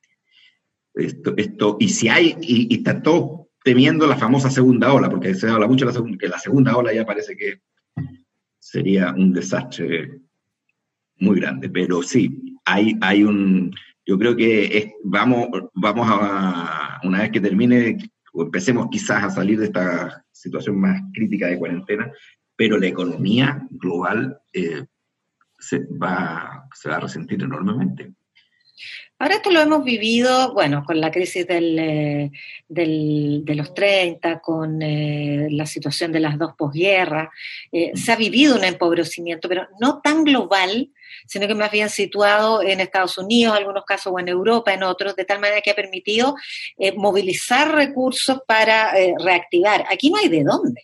Esto, esto, y si hay, y, y está todo temiendo la famosa segunda ola, porque se habla mucho de la segunda, que la segunda ola ya parece que sería un desastre muy grande, pero sí, hay, hay un, yo creo que es, vamos, vamos a, una vez que termine, o empecemos quizás a salir de esta situación más crítica de cuarentena, pero la economía global eh, se, va, se va a resentir enormemente. Ahora esto lo hemos vivido, bueno, con la crisis del, eh, del, de los treinta, con eh, la situación de las dos posguerras. Eh, se ha vivido un empobrecimiento, pero no tan global, sino que más bien situado en Estados Unidos, en algunos casos, o en Europa, en otros, de tal manera que ha permitido eh, movilizar recursos para eh, reactivar. Aquí no hay de dónde.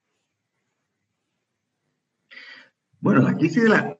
Bueno, la crisis de la...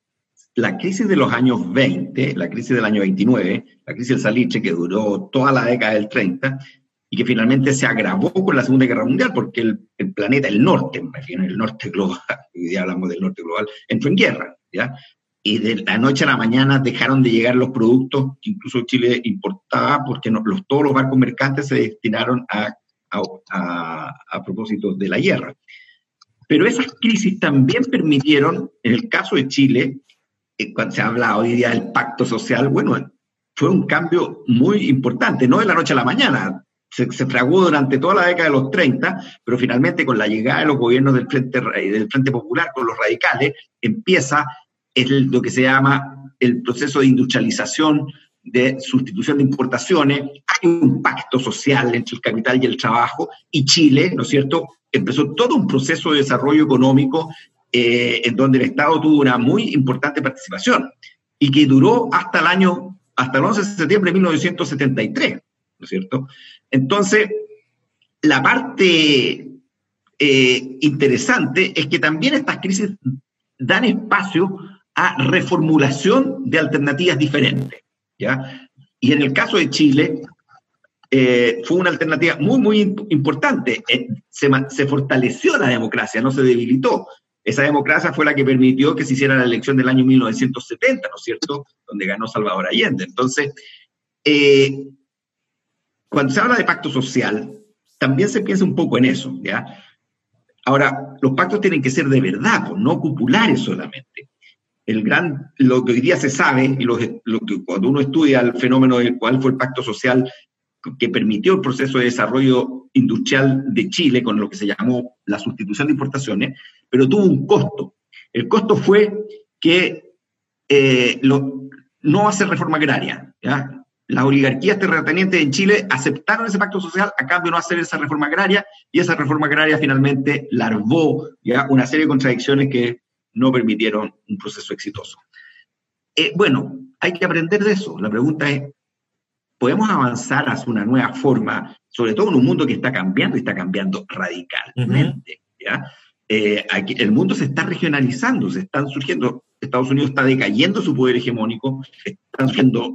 La crisis de los años veinte, la crisis del año veintinueve, la crisis del salitre, que duró toda la década del treinta, y que finalmente se agravó con la Segunda Guerra Mundial, porque el, el planeta, el norte, me refiero, el norte global, hoy día hablamos del norte global, entró en guerra, ¿ya? Y de la noche a la mañana dejaron de llegar los productos que incluso Chile importaba, porque no, los, todos los barcos mercantes se destinaron a, a, a, a propósito de la guerra. Pero esas crisis también permitieron, en el caso de Chile, cuando se habla hoy día del pacto social, bueno, fue un cambio muy importante, no de la noche a la mañana, se, se fraguó durante toda la década de los treinta, pero finalmente con la llegada de los gobiernos del Frente, del Frente Popular, con los radicales, empieza el, lo que se llama el proceso de industrialización, de sustitución de importaciones. Hay un pacto social entre el capital y el trabajo, y Chile, ¿no es cierto?, empezó todo un proceso de desarrollo económico Eh, en donde el Estado tuvo una muy importante participación y que duró hasta el año, hasta el once de septiembre de mil novecientos setenta y tres, ¿no es cierto? Entonces, la parte eh, interesante es que también estas crisis dan espacio a reformulación de alternativas diferentes, ¿ya? Y en el caso de Chile, eh, fue una alternativa muy, muy importante. Eh, se, se fortaleció la democracia, no se debilitó. Esa democracia fue la que permitió que se hiciera la elección del año mil novecientos setenta, ¿no es cierto?, donde ganó Salvador Allende. Entonces, eh, cuando se habla de pacto social, también se piensa un poco en eso, ¿ya? Ahora, los pactos tienen que ser de verdad, pues, no populares solamente. El gran, lo que hoy día se sabe, y lo, lo que cuando uno estudia el fenómeno del cual fue el pacto social que permitió el proceso de desarrollo industrial de Chile, con lo que se llamó la sustitución de importaciones, pero tuvo un costo. El costo fue que eh, lo, no hacer reforma agraria, ¿ya? Las oligarquías terratenientes en Chile aceptaron ese pacto social a cambio de no hacer esa reforma agraria, y esa reforma agraria finalmente larvó, ¿ya?, una serie de contradicciones que no permitieron un proceso exitoso. Eh, bueno, hay que aprender de eso. La pregunta es, ¿podemos avanzar hacia una nueva forma, sobre todo en un mundo que está cambiando y está cambiando radicalmente? Uh-huh. ¿Ya? Eh, aquí, el mundo se está regionalizando, se están surgiendo, Estados Unidos está decayendo su poder hegemónico, están surgiendo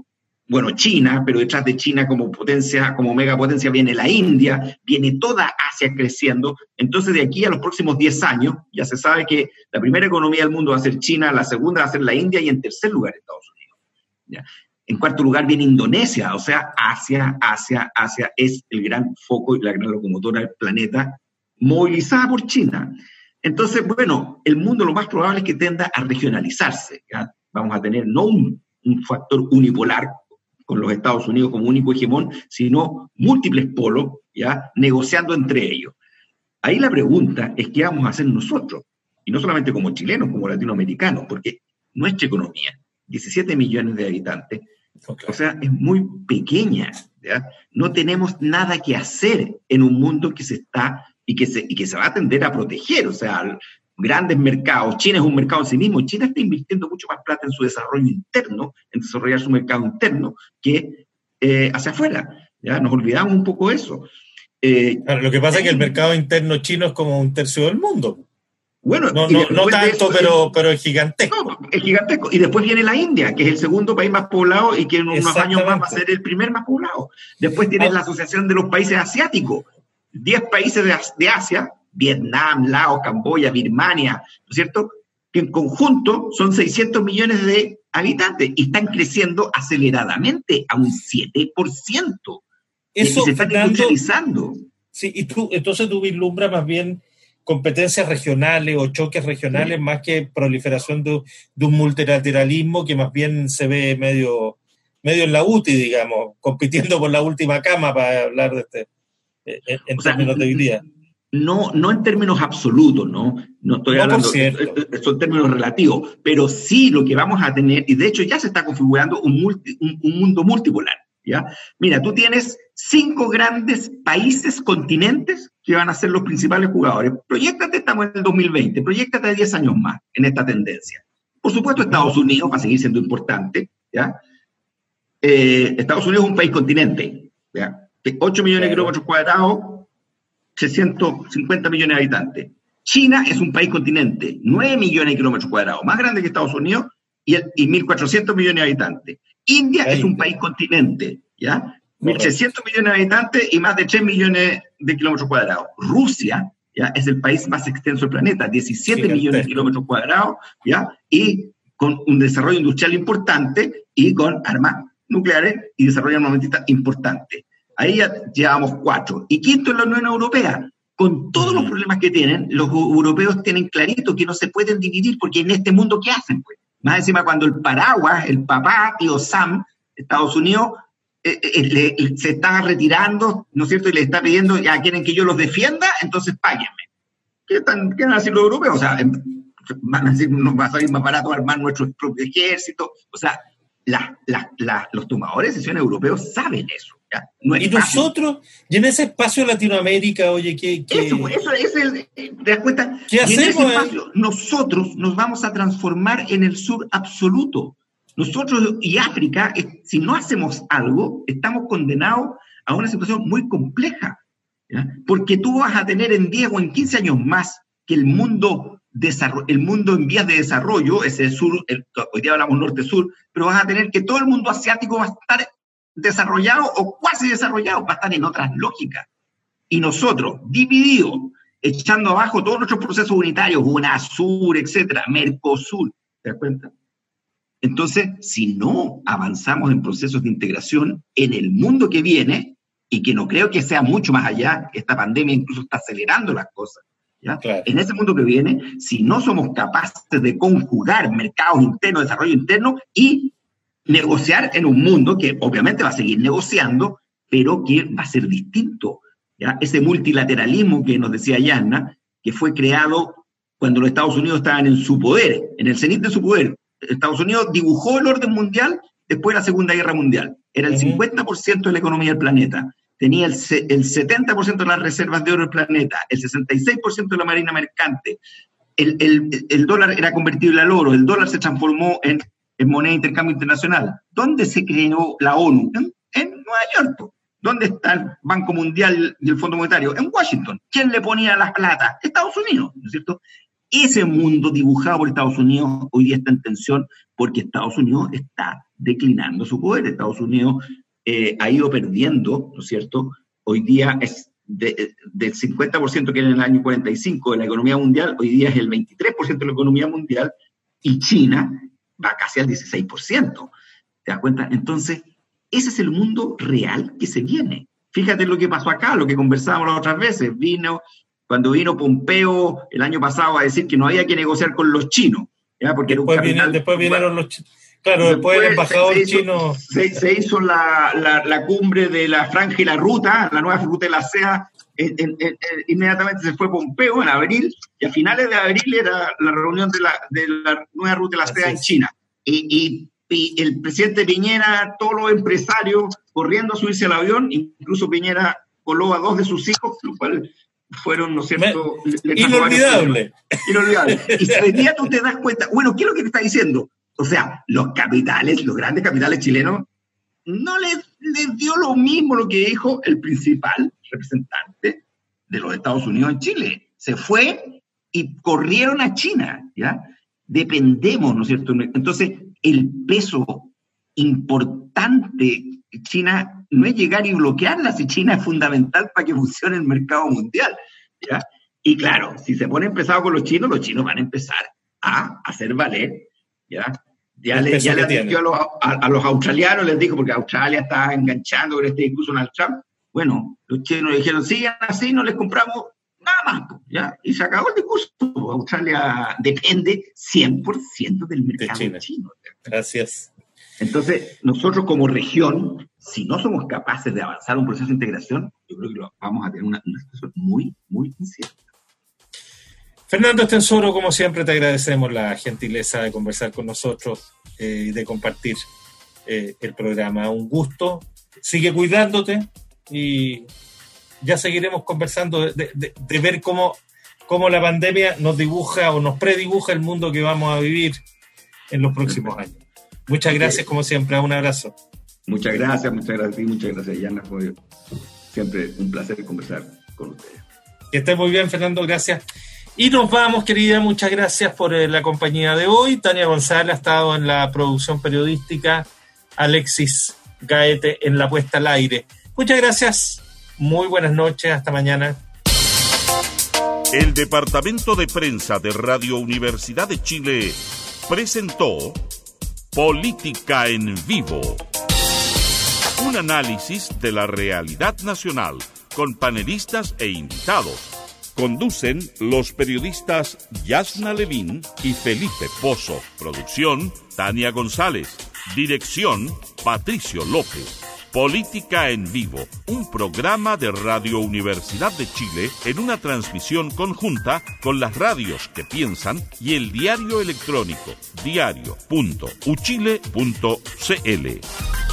bueno, China, pero detrás de China como potencia, como megapotencia viene la India, viene toda Asia creciendo. Entonces, de aquí a los próximos diez años, ya se sabe que la primera economía del mundo va a ser China, la segunda va a ser la India y en tercer lugar Estados Unidos. ¿Ya? En cuarto lugar viene Indonesia, o sea, Asia, Asia, Asia es el gran foco y la gran locomotora del planeta, movilizada por China. Entonces, bueno, el mundo lo más probable es que tienda a regionalizarse. ¿Ya? Vamos a tener no un, un factor unipolar con los Estados Unidos como único hegemón, sino múltiples polos, ¿ya? Negociando entre ellos. Ahí la pregunta es qué vamos a hacer nosotros, y no solamente como chilenos, como latinoamericanos, porque nuestra economía, diecisiete millones de habitantes, okay. O sea, es muy pequeña, ¿ya? No tenemos nada que hacer en un mundo que se está, y que se, y que se va a tender a proteger, o sea, grandes mercados. China es un mercado en sí mismo. China está invirtiendo mucho más plata en su desarrollo interno, en desarrollar su mercado interno, que eh, hacia afuera. ¿Ya? Nos olvidamos un poco de eso. Eh, claro, lo que pasa eh, es que el mercado interno chino es como un tercio del mundo. Bueno, no, no, no tanto, eso, pero, pero es gigantesco. No, es gigantesco. Y después viene la India, que es el segundo país más poblado y que en unos años más va a ser el primer más poblado. Después tienes ah. la Asociación de los Países Asiáticos. diez países de, de Asia, Vietnam, Laos, Camboya, Birmania, ¿no es cierto?, que en conjunto son seiscientos millones de habitantes y están creciendo aceleradamente a un siete por ciento. Eso, y se están industrializando. Sí, y tú, entonces tú vislumbras más bien competencias regionales o choques regionales, sí. más que proliferación de, de un multilateralismo que más bien se ve medio, medio en la U T I, digamos, compitiendo por la última cama, para hablar de este, en, en términos sea, de hoy día. No, no en términos absolutos, ¿no? No estoy no hablando, son términos relativos, pero sí lo que vamos a tener, y de hecho ya se está configurando un, multi, un, un mundo multipolar, ¿ya? Mira, tú tienes cinco grandes países, continentes, que van a ser los principales jugadores. Proyéctate, estamos en el dos mil veinte, proyéctate diez años más en esta tendencia. Por supuesto, Estados Unidos va a seguir siendo importante, ¿ya? Eh, Estados Unidos es un país continente, ¿ya? ocho millones de kilómetros cuadrados, seiscientos cincuenta millones de habitantes. China es un país continente, nueve millones de kilómetros cuadrados, más grande que Estados Unidos, y, y mil cuatrocientos millones de habitantes. India es un país continente, ¿ya? mil seiscientos millones de habitantes y más de tres millones de kilómetros cuadrados. Rusia, ¿ya? Es el país más extenso del planeta, diecisiete millones de kilómetros cuadrados, ¿ya? Y con un desarrollo industrial importante y con armas nucleares y desarrollo armamentista importante. Ahí ya llevamos cuatro. Y quinto es la Unión Europea. Con todos los problemas que tienen, los europeos tienen clarito que no se pueden dividir, porque en este mundo, ¿qué hacen? Pues? Más encima, cuando el paraguas, el papá, tío Sam, Estados Unidos, eh, eh, le, le, se está retirando, ¿no es cierto? Y le está pidiendo, ya quieren que yo los defienda, entonces páguenme. ¿Qué, están, qué van a decir los europeos? O sea, van a decir, nos va a salir más barato armar nuestro propio ejército. O sea, la, la, la, los tomadores de decisiones europeos saben eso. ¿Ya? No es y fácil. Nosotros, y en ese espacio de Latinoamérica, oye, ¿qué, qué... Eso, eso es el... ¿Te das cuenta? ¿Qué hacemos? En ese espacio, eh? nosotros nos vamos a transformar en el sur absoluto. Nosotros y África, si no hacemos algo, estamos condenados a una situación muy compleja, ¿ya? Porque tú vas a tener en diez o en quince años más que el mundo, el mundo en vías de desarrollo, ese sur, el, hoy día hablamos norte-sur, pero vas a tener que todo el mundo asiático va a estar desarrollado o cuasi desarrollado, va a estar en otras lógicas. Y nosotros, divididos, echando abajo todos nuestros procesos unitarios, UNASUR, etcétera, Mercosur, ¿te das cuenta? Entonces, si no avanzamos en procesos de integración en el mundo que viene, y que no creo que sea mucho más allá, esta pandemia incluso está acelerando las cosas, ¿ya? Claro. En ese mundo que viene, si no somos capaces de conjugar mercados internos, desarrollo interno y negociar en un mundo que obviamente va a seguir negociando, pero que va a ser distinto, ¿ya? Ese multilateralismo que nos decía Yanna, que fue creado cuando los Estados Unidos estaban en su poder, en el cenit de su poder. Estados Unidos dibujó el orden mundial después de la Segunda Guerra Mundial. Era el cincuenta por ciento de la economía del planeta. Tenía el, el setenta por ciento de las reservas de oro del planeta, el sesenta y seis por ciento de la marina mercante. El, el, el dólar era convertible al oro, el dólar se transformó en en moneda de intercambio internacional. ¿Dónde se creó la ONU? En, en Nueva York. ¿Dónde está el Banco Mundial y el Fondo Monetario? En Washington. ¿Quién le ponía las plata? Estados Unidos, ¿no es cierto? ese mundo dibujado por Estados Unidos hoy día está en tensión porque Estados Unidos está declinando su poder. Estados Unidos eh, ha ido perdiendo, ¿no es cierto? Hoy día es de, del cincuenta por ciento que era en el año cuarenta y cinco de la economía mundial, hoy día es el veintitrés por ciento de la economía mundial, y China va casi al dieciséis por ciento. ¿Te das cuenta? Entonces, ese es el mundo real que se viene. Fíjate lo que pasó acá, lo que conversábamos las otras veces. Vino, cuando vino Pompeo el año pasado a decir que no había que negociar con los chinos, ¿ya? Porque después, era un capital, viene, después vinieron los chinos. Claro, después, después el embajador se, se chino... Hizo, se, se hizo la, la, la cumbre de la Franja y la Ruta, la nueva ruta de la C E A. En, en, en, inmediatamente se fue Pompeo en abril, y a finales de abril era la reunión de la, de la nueva ruta de la C E A en China. Y, y, y el presidente Piñera, todos los empresarios corriendo a subirse al avión, incluso Piñera coló a dos de sus hijos, lo cual fueron, ¿no es cierto? Me, inolvidable. Inolvidable. Y hoy día tú te das cuenta, bueno, ¿qué es lo que te está diciendo? O sea, los capitales, los grandes capitales chilenos, no les, les dio lo mismo lo que dijo el principal representante de los Estados Unidos en Chile. Se fue y corrieron a China, ¿ya? Dependemos, ¿no es cierto? Entonces, el peso importante de China no es llegar y bloquearla, si China es fundamental para que funcione el mercado mundial, ¿ya? Y claro, si se pone pesado con los chinos, los chinos van a empezar a hacer valer, ¿ya? Ya le, ya le advirtió a los, a, a los australianos, les dijo, porque Australia está enganchando con este discurso Donald Trump. Bueno, los chinos le dijeron, sigan así, no les compramos nada más, ¿ya? Y se acabó el discurso. Australia depende cien por ciento del mercado de chino. Gracias. Entonces, nosotros como región, si no somos capaces de avanzar un proceso de integración, yo creo que lo, vamos a tener una, una situación muy, muy incierta. Fernando Estensoro, como siempre, te agradecemos la gentileza de conversar con nosotros eh, y de compartir eh, el programa. Un gusto. Sigue cuidándote y ya seguiremos conversando de, de, de ver cómo, cómo la pandemia nos dibuja o nos predibuja el mundo que vamos a vivir en los próximos años. Muchas gracias, como siempre. Un abrazo. Muchas gracias, muchas gracias y muchas gracias, Yana. Fue siempre un placer conversar con ustedes. Que esté muy bien, Fernando. Gracias. Y nos vamos, querida, muchas gracias por eh, la compañía de hoy. Tania González ha estado en la producción periodística, Alexis Gaete en la puesta al aire. Muchas gracias, muy buenas noches, hasta mañana. El Departamento de Prensa de Radio Universidad de Chile presentó Política en Vivo. Un análisis de la realidad nacional con panelistas e invitados. Conducen los periodistas Yasna Levin y Felipe Pozo. Producción, Tania González. Dirección, Patricio López. Política en Vivo, un programa de Radio Universidad de Chile en una transmisión conjunta con las radios que piensan y el diario electrónico diario punto uchile punto cl.